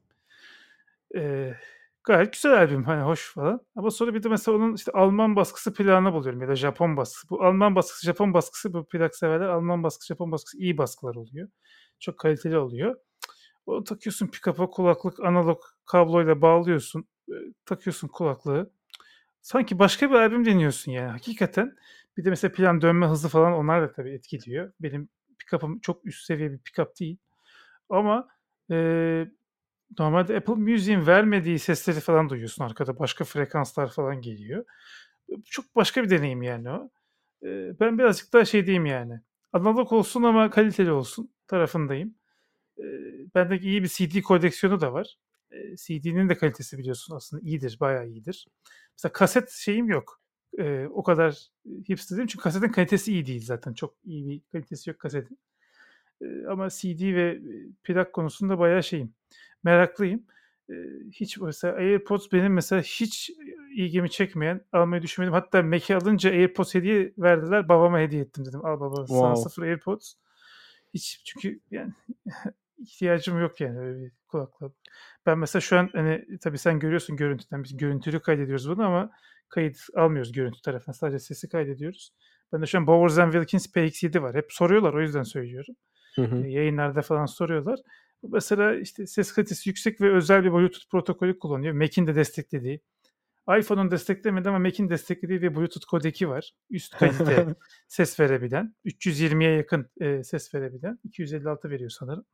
Ee, Gayet güzel albüm hani hoş falan. Ama sonra bir de mesela onun işte Alman baskısı plağını buluyorum ya da Japon baskısı. Bu Alman baskısı, Japon baskısı bu plak severler. Alman baskısı, Japon baskısı iyi baskılar oluyor. Çok kaliteli oluyor. Onu takıyorsun pick-up'a kulaklık analog kabloyla bağlıyorsun. E, takıyorsun kulaklığı. Sanki başka bir albüm dinliyorsun yani hakikaten. Bir de mesela plan dönme hızı falan onlar da tabii etkiliyor. Benim pick-up'ım çok üst seviye bir pick-up değil. Ama eee, normalde Apple Music'in vermediği sesleri falan duyuyorsun arkada. Başka frekanslar falan geliyor. Çok başka bir deneyim yani o. Eee, ben birazcık daha şey diyeyim yani. Analog olsun ama kaliteli olsun tarafındayım. Eee, bendeki iyi bir C D koleksiyonu da var. Eee, C D'nin de kalitesi biliyorsun aslında iyidir, bayağı iyidir. Mesela kaset şeyim yok. Eee, o kadar hipster değilim çünkü kasetin kalitesi iyi değil zaten. Çok iyi bir kalitesi yok kasetin. Eee, ama C D ve plak konusunda bayağı şeyim, meraklıyım. Eee, hiç mesela AirPods benim mesela hiç ilgimi çekmeyen, almayı düşünmedim. Hatta Mac'i alınca AirPods hediye verdiler. Babama hediye ettim dedim. Al baba sana Wow. sıfır AirPods. Hiç çünkü yani ihtiyacım yok yani öyle bir kulaklığa. Ben mesela şu an hani tabii sen görüyorsun görüntüden biz görüntülü kaydediyoruz bunu ama kayıt almıyoruz görüntü tarafından. Sadece sesi kaydediyoruz. Ben de şu an Bowers and Wilkins P X yedi var. Hep soruyorlar o yüzden söylüyorum. Hı hı. E, yayınlarda falan soruyorlar. Mesela işte ses kalitesi yüksek ve özel bir Bluetooth protokolü kullanıyor. Mac'in de desteklediği. iPhone'un desteklemedi ama Mac'in desteklediği bir Bluetooth kodeki var. Üst kalite ses verebilen. üç yüz yirmiye yakın e, ses verebilen. iki yüz elli altı veriyor sanırım.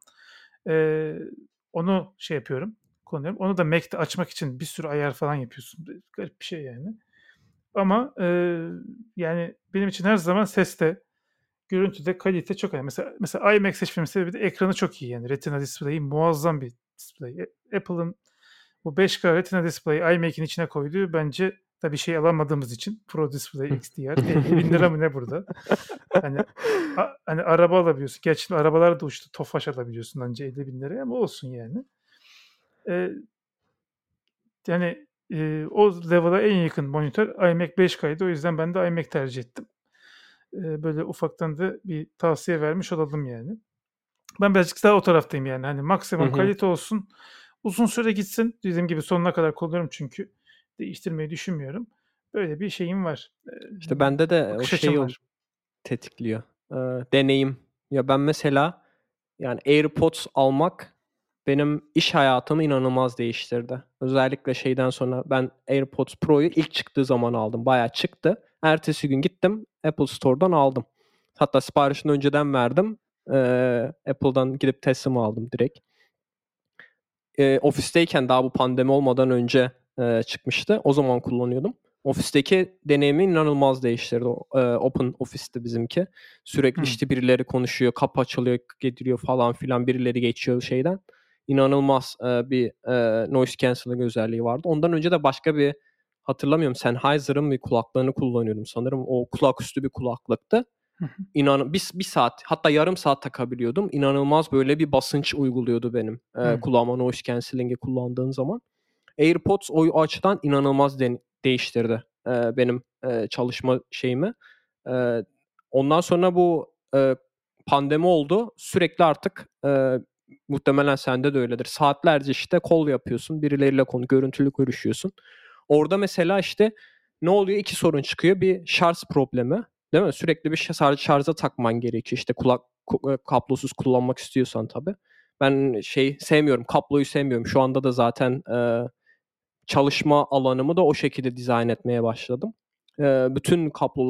E, Onu şey yapıyorum. Kullanıyorum. Onu da Mac'te açmak için bir sürü ayar falan yapıyorsun. Garip bir şey yani. Ama e, yani benim için her zaman seste, görüntüde kalite çok önemli. Mesela, mesela iMac seçmemin sebebi de ekranı çok iyi yani. Retina display'i muazzam bir display. E, Apple'ın bu beş K Retina display'i iMac'in içine koyduğu bence tabii şey alamadığımız için Pro Display X D R elli bin lira mı ne burada? Hani a, hani araba alabiliyorsun. Gerçi şimdi arabalar da uçtu. Tofaş alabiliyorsun anca elli bin liraya ama olsun yani. Ee, Yani e, o level'a en yakın monitör iMac beş K'ydı. O yüzden ben de iMac tercih ettim. Ee, böyle ufaktan da bir tavsiye vermiş olalım yani. Ben birazcık daha o taraftayım yani. Hani Hı maksimum hı. kalite olsun. Uzun süre gitsin. Dediğim gibi sonuna kadar kullanıyorum çünkü. Değiştirmeyi düşünmüyorum. Böyle bir şeyim var. Eee, İşte bende de o bakış şey açım ol- var. tetikliyor. Ee, deneyim. Ya ben mesela yani AirPods almak benim iş hayatımı inanılmaz değiştirdi. Özellikle şeyden sonra ben AirPods Pro'yu ilk çıktığı zaman aldım. Bayağı çıktı. Ertesi gün gittim Apple Store'dan aldım. Hatta siparişini önceden verdim. Ee, Apple'dan gidip teslim aldım direkt. Ee, ofisteyken daha bu pandemi olmadan önce e, çıkmıştı. O zaman kullanıyordum. Ofisteki deneyimi inanılmaz değiştirdi. O, e, Open Office'ti bizimki. Sürekli Hımm. işte birileri konuşuyor, kapı açılıyor, gidiyor falan filan, birileri geçiyor şeyden. İnanılmaz e, bir e, noise cancelling özelliği vardı. Ondan önce de başka bir hatırlamıyorum Sennheiser'ın bir kulaklığını kullanıyordum sanırım. O kulaküstü bir kulaklıktı. Hı hı. İnan bir, bir saat hatta yarım saat takabiliyordum. İnanılmaz böyle bir basınç uyguluyordu benim e, Hımm. kulağıma noise cancelling'i kullandığım zaman. AirPods o açıdan inanılmaz de- değiştirdi e, benim e, çalışma şeyimi. E, Ondan sonra bu e, pandemi oldu. Sürekli artık e, muhtemelen sende de öyledir. Saatlerce işte call yapıyorsun. Birileriyle konu görüntülü görüşüyorsun. Orada mesela işte ne oluyor? İki sorun çıkıyor. Bir şarj problemi. Değil mi? Sürekli bir şey sadece şarja takman gerekiyor. İşte kulak ku- kablosuz kullanmak istiyorsan tabii. Ben şey sevmiyorum. Kabloyu sevmiyorum. Şu anda da zaten e, çalışma alanımı da o şekilde dizayn etmeye başladım. E, bütün kabloları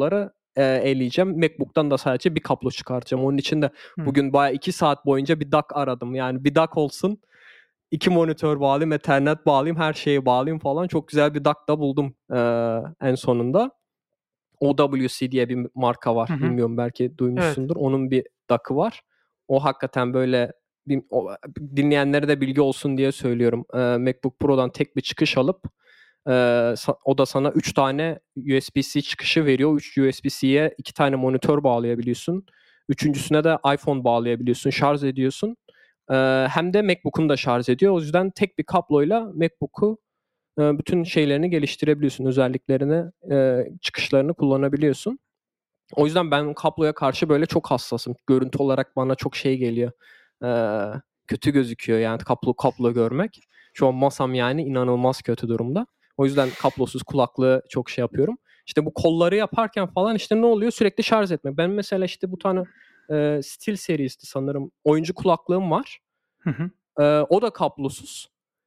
e, eleyeceğim. MacBook'tan da sadece bir kablo çıkartacağım. Onun için de Hı. bugün bayağı iki saat boyunca bir dock aradım. Yani bir dock olsun, iki monitör bağlayayım, Ethernet bağlayayım, her şeyi bağlayayım falan. Çok güzel bir dock da buldum e, en sonunda. O W C diye bir marka var. Hı hı. Bilmiyorum, belki Evet. duymuşsundur. Onun bir dock'ı var. O hakikaten böyle bir, o, dinleyenlere de bilgi olsun diye söylüyorum. Ee, MacBook Pro'dan tek bir çıkış alıp e, sa- o da sana üç tane U S B-C çıkışı veriyor. üç U S B-C'ye iki tane monitör bağlayabiliyorsun. Üçüncüsüne de iPhone bağlayabiliyorsun. Şarj ediyorsun. Ee, hem de MacBook'unu da şarj ediyor. O yüzden tek bir kabloyla MacBook'u e, bütün şeylerini geliştirebiliyorsun. Özelliklerini, e, çıkışlarını kullanabiliyorsun. O yüzden ben kabloya karşı böyle çok hassasım. Görüntü olarak bana çok şey geliyor. Ee, kötü gözüküyor yani kablo kablo görmek. Şu an masam yani inanılmaz kötü durumda. O yüzden kablosuz kulaklığı çok şey yapıyorum. İşte bu kolları yaparken falan işte ne oluyor? Sürekli şarj etmek. Ben mesela işte bu tane e, Steel serisi sanırım oyuncu kulaklığım var. Hı hı. E, o da kablosuz.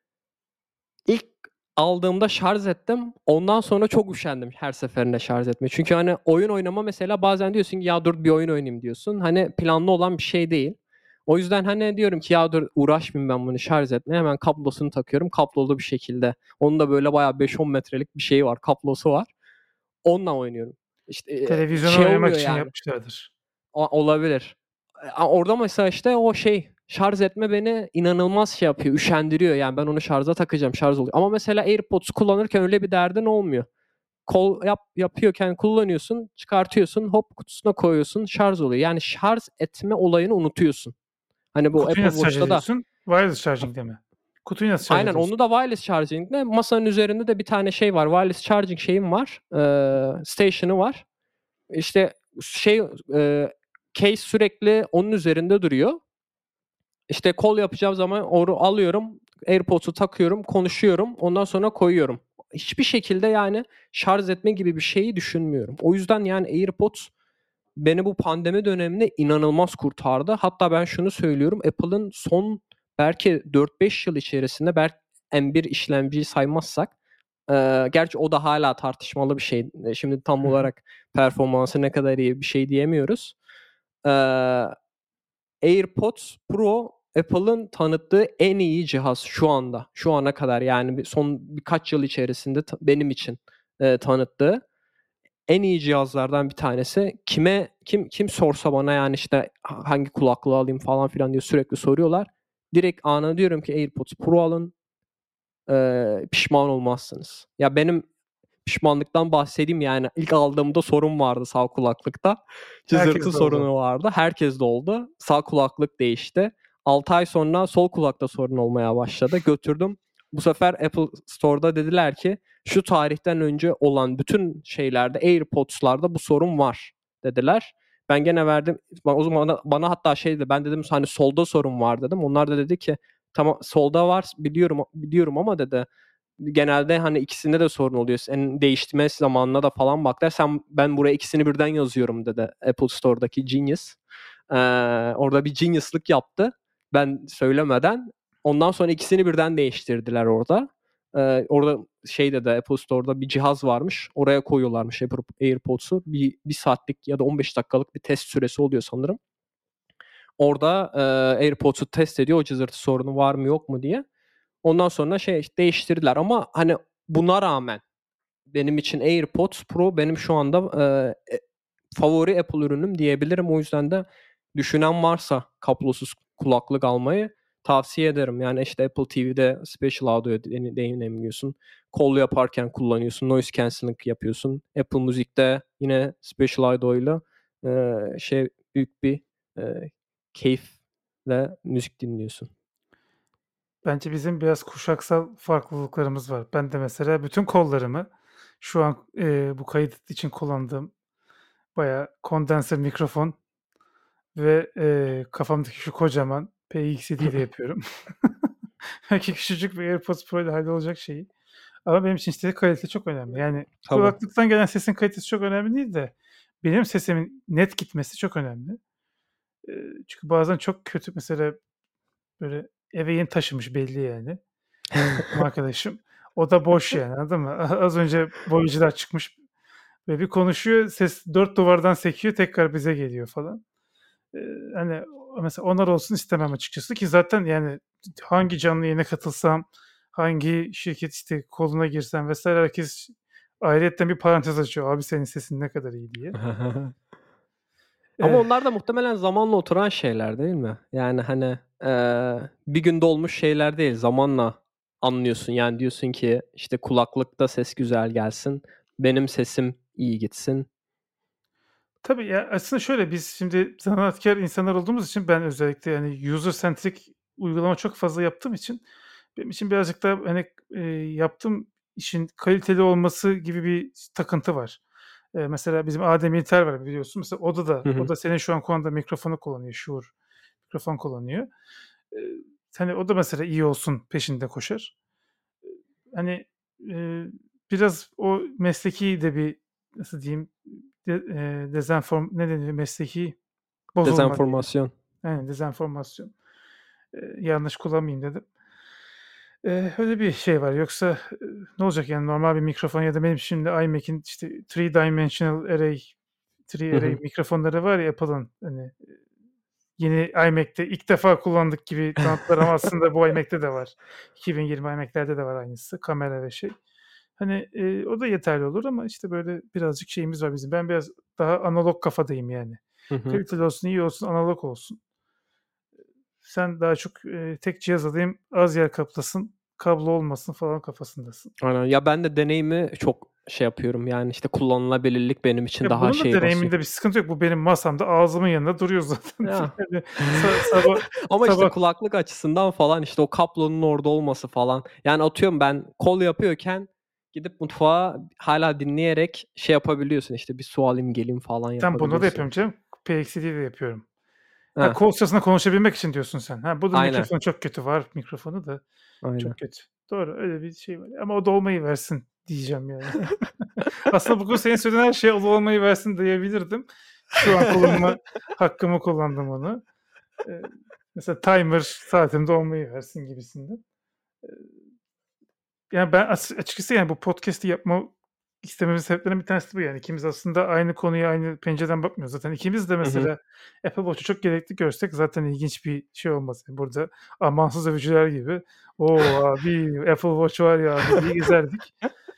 İlk aldığımda şarj ettim. Ondan sonra çok üşendim her seferinde şarj etmeye. Çünkü hani oyun oynama mesela bazen diyorsun ki ya dur bir oyun oynayayım diyorsun. Hani planlı olan bir şey değil. O yüzden hani diyorum ki ya dur uğraşmayayım ben bunu şarj etmeye. Hemen kablosunu takıyorum. Kablolu bir şekilde. Onun da böyle bayağı beş on metrelik bir şeyi var. Kablosu var. Onunla oynuyorum. İşte e, Televizyona şey oynamak olmuyor için yani. yapmışlardır. O- olabilir. E, Orada mesela işte o şey şarj etme beni inanılmaz şey yapıyor, üşendiriyor. Yani ben onu şarja takacağım, şarj oluyor. Ama mesela AirPods kullanırken öyle bir derdin olmuyor. Kol yap, yapıyorken kullanıyorsun, çıkartıyorsun, hop kutusuna koyuyorsun, şarj oluyor. Yani şarj etme olayını unutuyorsun. Hani bu Kutuyu Apple nasıl şarj Watch'ta da ediyorsun? Wireless charging'de mi? Kutuyu nasıl şarj aynen ediyorsun? onu da wireless charging'de masanın üzerinde de bir tane şey var. Wireless charging şeyim var. E, station'ı var. İşte şey e, case sürekli onun üzerinde duruyor. İşte kol yapacağım zaman onu alıyorum, AirPods'u takıyorum, konuşuyorum, ondan sonra koyuyorum. Hiçbir şekilde yani şarj etme gibi bir şeyi düşünmüyorum. O yüzden yani AirPods beni bu pandemi döneminde inanılmaz kurtardı. Hatta ben şunu söylüyorum, Apple'ın son belki dört beş yıl içerisinde belki M bir işlemciyi saymazsak, e, gerçi o da hala tartışmalı bir şey. E, Şimdi tam Hı hı. olarak performansı ne kadar iyi bir şey diyemiyoruz. E, AirPods Pro Apple'ın tanıttığı en iyi cihaz şu anda. Şu ana kadar yani son birkaç yıl içerisinde ta- benim için e, tanıttığı en iyi cihazlardan bir tanesi. Kime kim kim sorsa bana yani işte hangi kulaklığı alayım falan filan diye sürekli soruyorlar. Direkt ana diyorum ki AirPods Pro alın. E, pişman olmazsınız. Ya benim pişmanlıktan bahsedeyim yani. İlk aldığımda sorun vardı sağ kulaklıkta. Cızırtı Herkes de oldu. sorunu vardı. Herkes de oldu. Sağ kulaklık değişti. altı ay sonra sol kulakta sorun olmaya başladı. Götürdüm. Bu sefer Apple Store'da dediler ki şu tarihten önce olan bütün şeylerde AirPods'larda bu sorun var dediler. Ben gene verdim. O zaman bana, bana hatta şey dedi. Ben dedim hani solda sorun var dedim. Onlar da dedi ki tamam solda var biliyorum biliyorum ama dedi genelde hani ikisinde de sorun oluyor. Senin değiştirme zamanına da falan bak der. Sen ben buraya ikisini birden yazıyorum dedi Apple Store'daki Genius. Ee, orada bir genius'lık yaptı. Ben söylemeden. Ondan sonra ikisini birden değiştirdiler orada. Ee, orada şey dedi Apple Store'da bir cihaz varmış. Oraya koyuyorlarmış AirPods'u. Bir, bir saatlik ya da on beş dakikalık bir test süresi oluyor sanırım. Orada e, AirPods'u test ediyor. O cızırtı sorunu var mı yok mu diye. Ondan sonra şey işte değiştirdiler ama hani buna rağmen benim için AirPods Pro benim şu anda e, e, favori Apple ürünüm diyebilirim. O yüzden de düşünen varsa kablosuz kulaklık almayı tavsiye ederim. Yani işte Apple T V'de Special Audio deneyimliyorsun. Call yaparken kullanıyorsun. Noise cancelling yapıyorsun. Apple Music'te yine Special Audio ile e, şey büyük bir e, keyifle müzik dinliyorsun. Bence bizim biraz kuşaksal farklılıklarımız var. Ben de mesela bütün kollarımı şu an e, bu kayıt için kullandığım bayağı kondenser mikrofon ve e, kafamdaki şu kocaman P X D ile yapıyorum. Belki küçücük bir AirPods Pro ile hallolacak şeyi. Ama benim için işte kalite çok önemli. Yani Tabii. kulaklıktan gelen sesin kalitesi çok önemli değil de benim sesimin net gitmesi çok önemli. E, çünkü bazen çok kötü mesela böyle eve yeni taşımış belli yani. Takım arkadaşım. O da boş yani anladın mı? Az önce boyacılar çıkmış. Ve bir konuşuyor, ses dört duvardan sekiyor, tekrar bize geliyor falan. Ee, hani mesela onlar olsun istemem açıkçası ki zaten yani hangi canlı yayına katılsam, hangi şirket işte koluna girsem vesaire herkes ayrıyetten bir parantez açıyor. Abi senin sesin ne kadar iyi diye. Ama Eh, onlar da muhtemelen zamanla oturan şeyler değil mi? Yani, hani, eee, bir günde olmuş şeyler değil. Zamanla anlıyorsun. Yani diyorsun ki, işte, kulaklıkta ses güzel gelsin, benim sesim iyi gitsin. tabii ya aslında şöyle biz şimdi zanaatkar insanlar olduğumuz için ben özellikle yani user centric uygulama çok fazla yaptığım için benim için birazcık da hani e, yaptığım işin kaliteli olması gibi bir takıntı var. E, mesela bizim Adem İlter var biliyorsun. Mesela o da da Hı o hı. da senin şu an kullandığın mikrofonu kullanıyor. Shure mikrofon kullanıyor. E, hani o da mesela iyi olsun peşinde koşar. Hani e, biraz o mesleki de bir nasıl diyeyim de, e, dezenform ne deniyor mesleki bozulma diyelim. Dezenformasyon. Aynen dezenformasyon. E, yanlış kullanmayayım dedim. E, öyle bir şey var. Yoksa e, ne olacak yani normal bir mikrofon ya da benim şimdi iMac'in işte three dimensional array Hı three array hı. mikrofonları var ya Apple'ın hani yeni iMac'te ilk defa kullandık gibi tanıttılar ama aslında bu iMac'te de var. iki bin yirmi iMac'lerde de var aynısı. Kamera ve şey. Hani e, o da yeterli olur ama işte böyle birazcık şeyimiz var bizim. Ben biraz daha analog kafadayım yani. Hı hı. Kaliteli olsun, iyi olsun, analog olsun. Sen daha çok e, tek cihaz alayım, az yer kaplasın, kablo olmasın falan kafasındasın. Aynen. Ya, ben de deneyimi çok şey yapıyorum, yani, işte, kullanılabilirlik benim için Ya daha bunun da şey basıyor. deneyiminde bir sıkıntı yok. Bu benim masamda ağzımın yanında duruyor zaten. Ya. Yani sa- sabah Ama, işte, sabah kulaklık açısından falan, işte, o kablonun orada olması falan. Yani, atıyorum ben kol yapıyorken gidip mutfağa hâlâ dinleyerek şey yapabiliyorsun, işte, bir su alayım geleyim falan ben bunu da yapabiliyorsun. yapıyorum canım. P X D de yapıyorum. Ha Heh, kol sırasında konuşabilmek için diyorsun sen. Ha bunun aynen, mikrofonu çok kötü var mikrofonu da aynen. çok kötü. Doğru öyle bir şey var. Ama o da olmayı versin diyeceğim yani. Aslında bugün senin söylediğin her şeye o da olmayı versin diyebilirdim. Şu an kullanma hakkımı kullandım onu. Eee, mesela timer saatimde olmayı versin gibisinden. Eee, yani ben as açıkçası yani bu podcast'i yapma istememizin sebeplerinden bir tanesi bu yani. İkimiz aslında aynı konuya aynı pencereden bakmıyoruz. Zaten ikimiz de Hı hı. mesela Apple Watch'u çok gerekli görsek zaten ilginç bir şey olmaz. Yani burada amansız övücüler gibi "O abi Apple Watch var ya abi" diye gezerdik.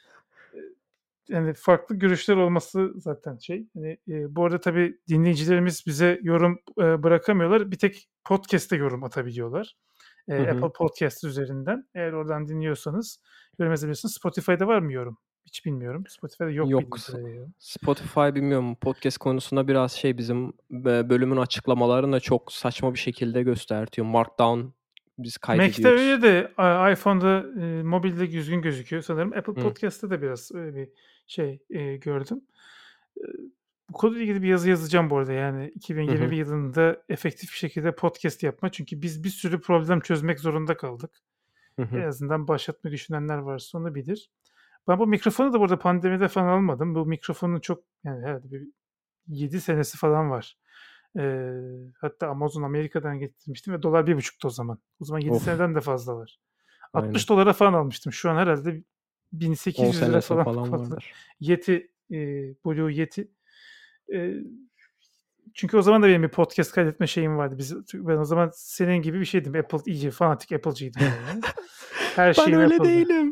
Yani farklı görüşler olması zaten şey. Hani, eee, bu arada tabii dinleyicilerimiz bize yorum, eee, bırakamıyorlar. Bir tek podcast'te yorum atabiliyorlar. Hı Eee, hı. Apple Podcast üzerinden. Eğer oradan dinliyorsanız yorum yazabilirsiniz. Spotify'da var mı yorum? Hiç bilmiyorum. Spotify'da yok Yok. bildiğim kadarıyla. Spotify bilmiyorum. Podcast konusunda biraz şey bizim be bölümün açıklamalarını da çok saçma bir şekilde göstertiyor. Markdown biz Mac'te kaydediyoruz. öyle de a iPhone'da, eee, mobilde düzgün gözüküyor sanırım. Apple Hı. Podcast'ta da biraz öyle bir şey, eee, gördüm. Eee, bu konuyla ilgili bir yazı yazacağım bu arada. Yani Hı hı. iki bin yirmi bir yılında efektif bir şekilde podcast yapma. Çünkü biz bir sürü problem çözmek zorunda kaldık. Hı En hı. azından başlatmayı düşünenler varsa onu bilir. Ben bu mikrofonu da burada pandemide falan almadım. Bu mikrofonun çok yani herhâlde bir yedi senesi falan var. Eee, hatta Amazon Amerika'dan getirmiştim ve dolar bir buçuktu o zaman. O zaman yedi Of, seneden de fazla var. aynen. altmış dolara falan almıştım. Şu an herhâlde on bin sekiz yüz lira senesi falan falan fazla. vardır. Yeti, eee, Blue Yeti. Eee, çünkü o zaman da benim bir podcast kaydetme şeyim vardı. Biz ben o zaman senin gibi bir şeydim. Apple iyice fanatik Apple'cıydım yani. Her Ben şeyim öyle Apple'dı. değilim.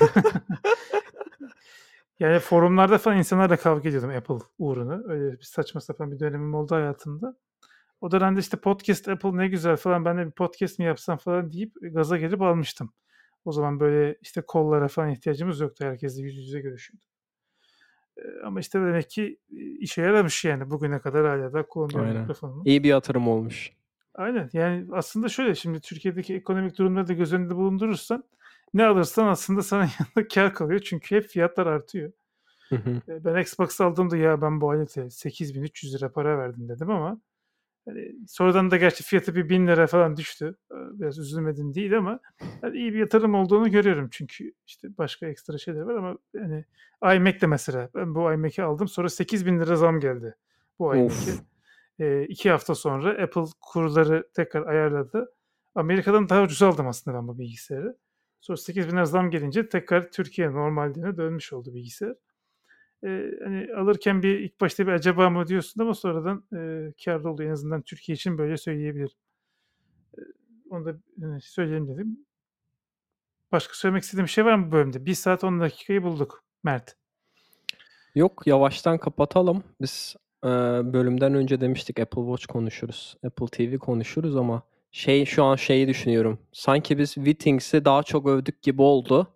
Yani forumlarda falan insanlarla kavga ediyordum Apple uğruna. Öyle bir saçma sapan bir dönemim oldu hayatımda. O dönemde işte podcast Apple ne güzel falan ben de bir podcast mi yapsam falan deyip gaza gelip almıştım. O zaman böyle işte kollara falan ihtiyacımız yoktu. Herkesle yüz yüze görüşüyorduk. Eee, ama işte demek ki, iii, işe yaramış yani. Bugüne kadar hâlâ daha kullanıyorum Aynen. mikrofonumu. İyi bir yatırım olmuş. Aynen. Yani aslında şöyle, şimdi Türkiye'deki ekonomik durumları da göz önünde bulundurursan ne alırsan aslında sana yanında kâr kalıyor. Çünkü hep fiyatlar artıyor. Hı hı. Eee, ben Xbox aldığımda ya ben bu alete sekiz bin üç yüz lira para verdim dedim ama hani sonradan da gerçi fiyatı bir bin lira falan düştü. Eee, biraz üzülmedim değil ama hani iyi bir yatırım olduğunu görüyorum. Çünkü işte başka ekstra şeyler var ama hani iMac de mesela ben bu iMac'i aldım sonra sekiz bin lira zam geldi bu iMac'e. Of. Eee, iki hafta sonra Apple kurları tekrar ayarladı. Amerika'dan daha ucuz aldım aslında ben bu bilgisayarı. Sonra sekiz bin lira zam gelince tekrar Türkiye normalliğine dönmüş oldu bilgisayar. Eee, hani alırken bir ilk başta bir acaba mı diyorsun ama sonradan eee kârlı oluyor. En azından Türkiye için böyle söyleyebilirim. Eee, onu da eee, söyleyeyim dedim. Başka söylemek istediğin bir şey var mı bu bölümde? bir saat on dakikayı bulduk Mert. Yok, yavaştan kapatalım. Biz eee, bölümden önce demiştik Apple Watch konuşuruz, Apple T V konuşuruz ama şey şu an şeyi düşünüyorum. Sanki biz Wittings'i daha çok övdük gibi oldu.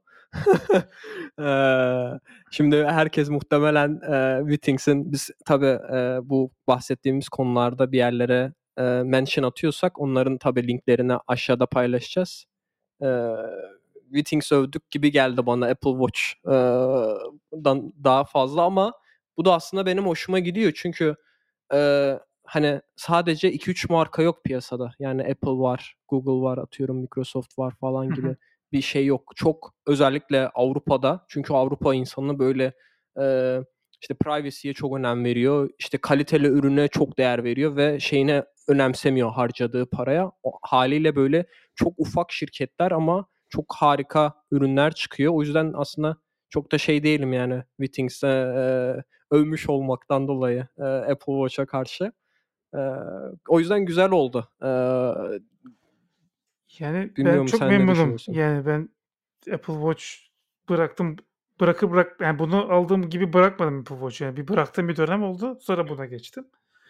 Eee, şimdi herkes muhtemelen eee Wittings'in biz tabii eee, bu bahsettiğimiz konularda bir yerlere eee, mention atıyorsak onların tabii linklerini aşağıda paylaşacağız. Eee Wittings övdük gibi geldi bana Apple Watch eee, dan daha fazla ama bu da aslında benim hoşuma gidiyor. Çünkü eee, hani sadece iki üç marka yok piyasada. Yani Apple var, Google var, atıyorum Microsoft var falan Hı hı. gibi bir şey yok. Çok özellikle Avrupa'da çünkü Avrupa insanı böyle eee, işte privacy'ye çok önem veriyor. İşte kaliteli ürüne çok değer veriyor ve şeyine önemsemiyor harcadığı paraya. O haliyle böyle çok ufak şirketler ama çok harika ürünler çıkıyor. O yüzden aslında çok da şey değilim yani Wittings'e eee, övmüş olmaktan dolayı eee, Apple Watch'a karşı. Eee, o yüzden güzel oldu. Eee, Yani ben bilmiyorum çok sen ne memnunum. düşünüyorsun? Yani ben Apple Watch bıraktım. Bırakıp bırak yani bunu aldığım gibi bırakmadım Apple Watch'u. Yani bir bıraktığım bir dönem oldu. Sonra buna geçtim.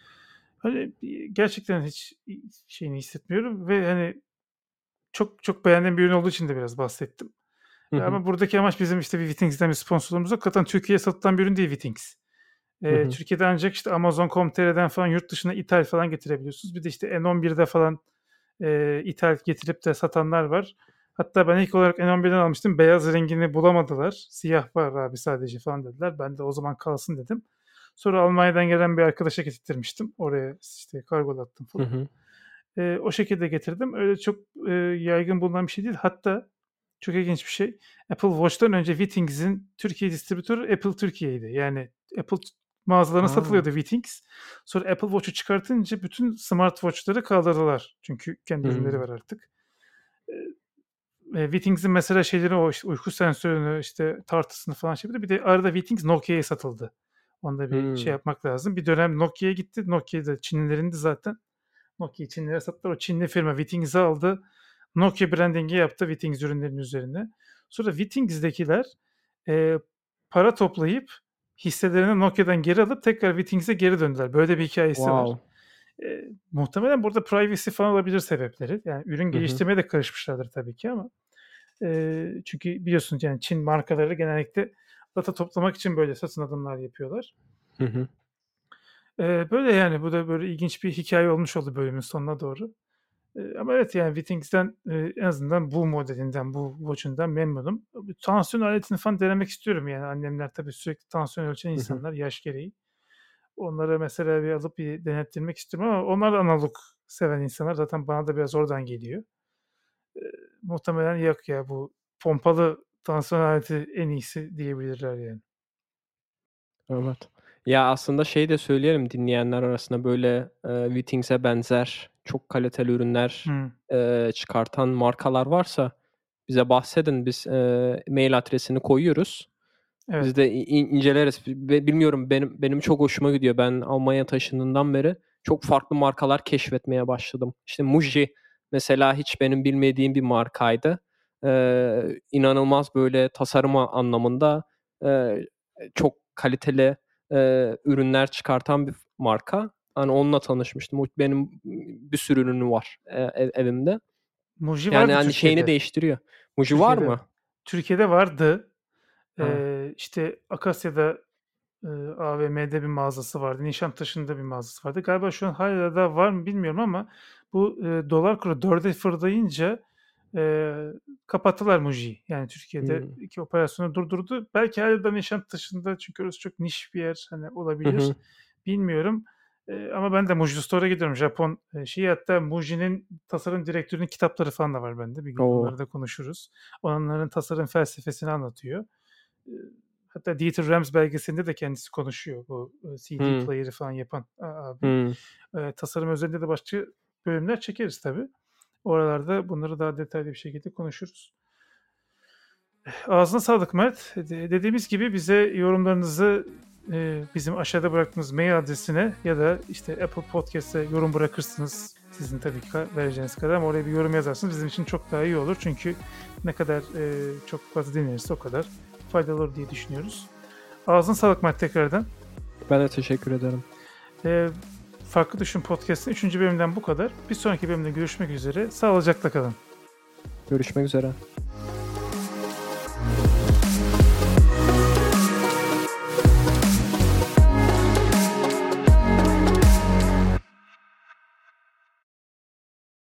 Hani gerçekten hiç şeyini hissetmiyorum ve hani çok çok beğendiğim bir ürün olduğu için de biraz bahsettim. Hı hı. Ama buradaki amaç bizim işte bir Wittings'ten bir sponsorluğumuz yok. Zaten Türkiye'ye satılan bir ürün değil Wittings. Hı Eee, hı. Türkiye'de ancak işte Amazon nokta com nokta tr'den falan yurt dışına ithal falan getirebiliyorsunuz. Bir de işte N on birde falan eee, ithal getirip de satanlar var. Hatta ben ilk olarak N on birden almıştım. Beyaz rengini bulamadılar. Siyah var abi sadece falan dediler. Ben de o zaman kalsın dedim. Sonra Almanya'dan gelen bir arkadaşa getirtmiştim. Oraya işte kargolattım Hı falan. hı. Eee, o şekilde getirdim. Öyle çok eee, yaygın bulunan bir şey değil. Hatta çok ilginç bir şey. Apple Watch'tan önce Wittings'in Türkiye distribütörü Apple Türkiye'ydi. Yani Apple mağazalarına A! satılıyordu Wittings. Sonra Apple Watch'u çıkartınca bütün smartwatch'ları kaldırdılar. Çünkü kendi ürünleri Hımm. var artık. Eee, eee, Wittings'in mesela şeyleri o işte uyku sensörünü, işte tartısını falan şey yapıyordu. Bir de arada Wittings Nokia'ya satıldı. Onu da bir şey Hımm. yapmak lazım. Bir dönem Nokia'ya gitti. Nokia da Çinlilerindi zaten. Nokia Çinlilere sattılar. O Çinli firma Wittings'i aldı. Nokia branding'i yaptı Wittings ürünlerinin üzerine. Sonra Wittings'dekiler eee, para toplayıp hisselerini Nokia'dan geri alıp tekrar Wittings'e geri döndüler. Böyle bir hikâyesi var. Wow. Eee, muhtemelen burada privacy falan olabilir sebepleri. Yani ürün Hı hı. geliştirmeye de karışmışlardır tabii ki ama eee, çünkü biliyorsunuz yani Çin markaları genellikle data toplamak için böyle satın alımlar yapıyorlar. Hı hı. Eee, böyle yani bu da böyle ilginç bir hikâye olmuş oldu bölümün sonuna doğru. Eee, ama evet, yani Wittings'ten, eee, en azından bu modelinden, bu watch'undan memnunum. Bir tansiyon aletini falan denemek istiyorum yani. Annemler tabii sürekli tansiyon ölçen Hı hı. insanlar yaş gereği. Onlara mesela bir alıp bir denettirmek istiyorum ama onlar da analog seven insanlar. Zaten bana da biraz oradan geliyor. Eee, muhtemelen yok ya bu pompalı tansiyon aleti en iyisi diyebilirler yani. Evet. Ya, aslında şey de söyleyelim dinleyenler arasında, böyle, eee, Wittings'e benzer çok kaliteli ürünler, Hıı. eee, çıkartan markalar varsa bize bahsedin. Biz, eee, mail adresini koyuyoruz. Biz Evet. de i in inceleriz ve bilmiyorum benim benim çok hoşuma gidiyor. Ben Almanya'ya taşındığımdan beri çok farklı markalar keşfetmeye başladım. İşte Muji mesela hiç benim bilmediğim bir markaydı. Eee, inanılmaz böyle tasarım a anlamında, eee, çok kaliteli, eee, ürünler çıkartan bir f marka. Hani onunla tanışmıştım. O benim bir sürü ürünü var, eee, ev evimde. Muji Yani, vardı hani, şeyini Türkiye'de. değiştiriyor. Muji var Türkiye'de mı? Türkiye'de vardı. Ha. Eee, işte Akasya'da Eee, A V M'de bir mağazası vardı. Nişantaşı'nda bir mağazası vardı. Galiba şu an hâlâ da var mı bilmiyorum ama bu, eee, dolar kuru dörde fırlayınca, eee, kapattılar Muji'yi. Yani Hımm. Türkiye'deki operasyonu durdurdu. Belki hâlâ da Nişantaşı'nda çünkü orası çok niş bir yer, hani, Hı hı. olabilir. Bilmiyorum. Eee, ama ben de Muji Store'a gidiyorum. Japon, eee, şeyi hatta Muji'nin tasarım direktörünün kitapları falan da var bende. Bir gün O! onları da konuşuruz. Onların tasarım felsefesini anlatıyor. Eee, hatta Dieter Rams belgeselinde de kendisi konuşuyor. Bu, eee, C D Hımm. player'ı falan yapan a abi. Hımm. Eee, tasarım özelinde de başka bölümler çekeriz tabii. Oralarda bunları daha detaylı bir şekilde konuşuruz. Ağzına sağlık Mert. De- dediğimiz gibi bize yorumlarınızı e, bizim aşağıda bıraktığımız mail adresine ya da işte Apple Podcast'te yorum bırakırsınız. Sizin tabii ki vereceğiniz kadar, ama oraya bir yorum yazarsınız. Bizim için çok daha iyi olur. Çünkü ne kadar e, çok fazla dinlenirse o kadar faydalı olur diye düşünüyoruz. Ağzına sağlık Mert tekrardan. Ben de teşekkür ederim. E, Farklı Düşün Podcast'ın üçüncü bölümünden bu kadar. Bir sonraki bölümde görüşmek üzere. Sağlıcakla kalın. Görüşmek üzere.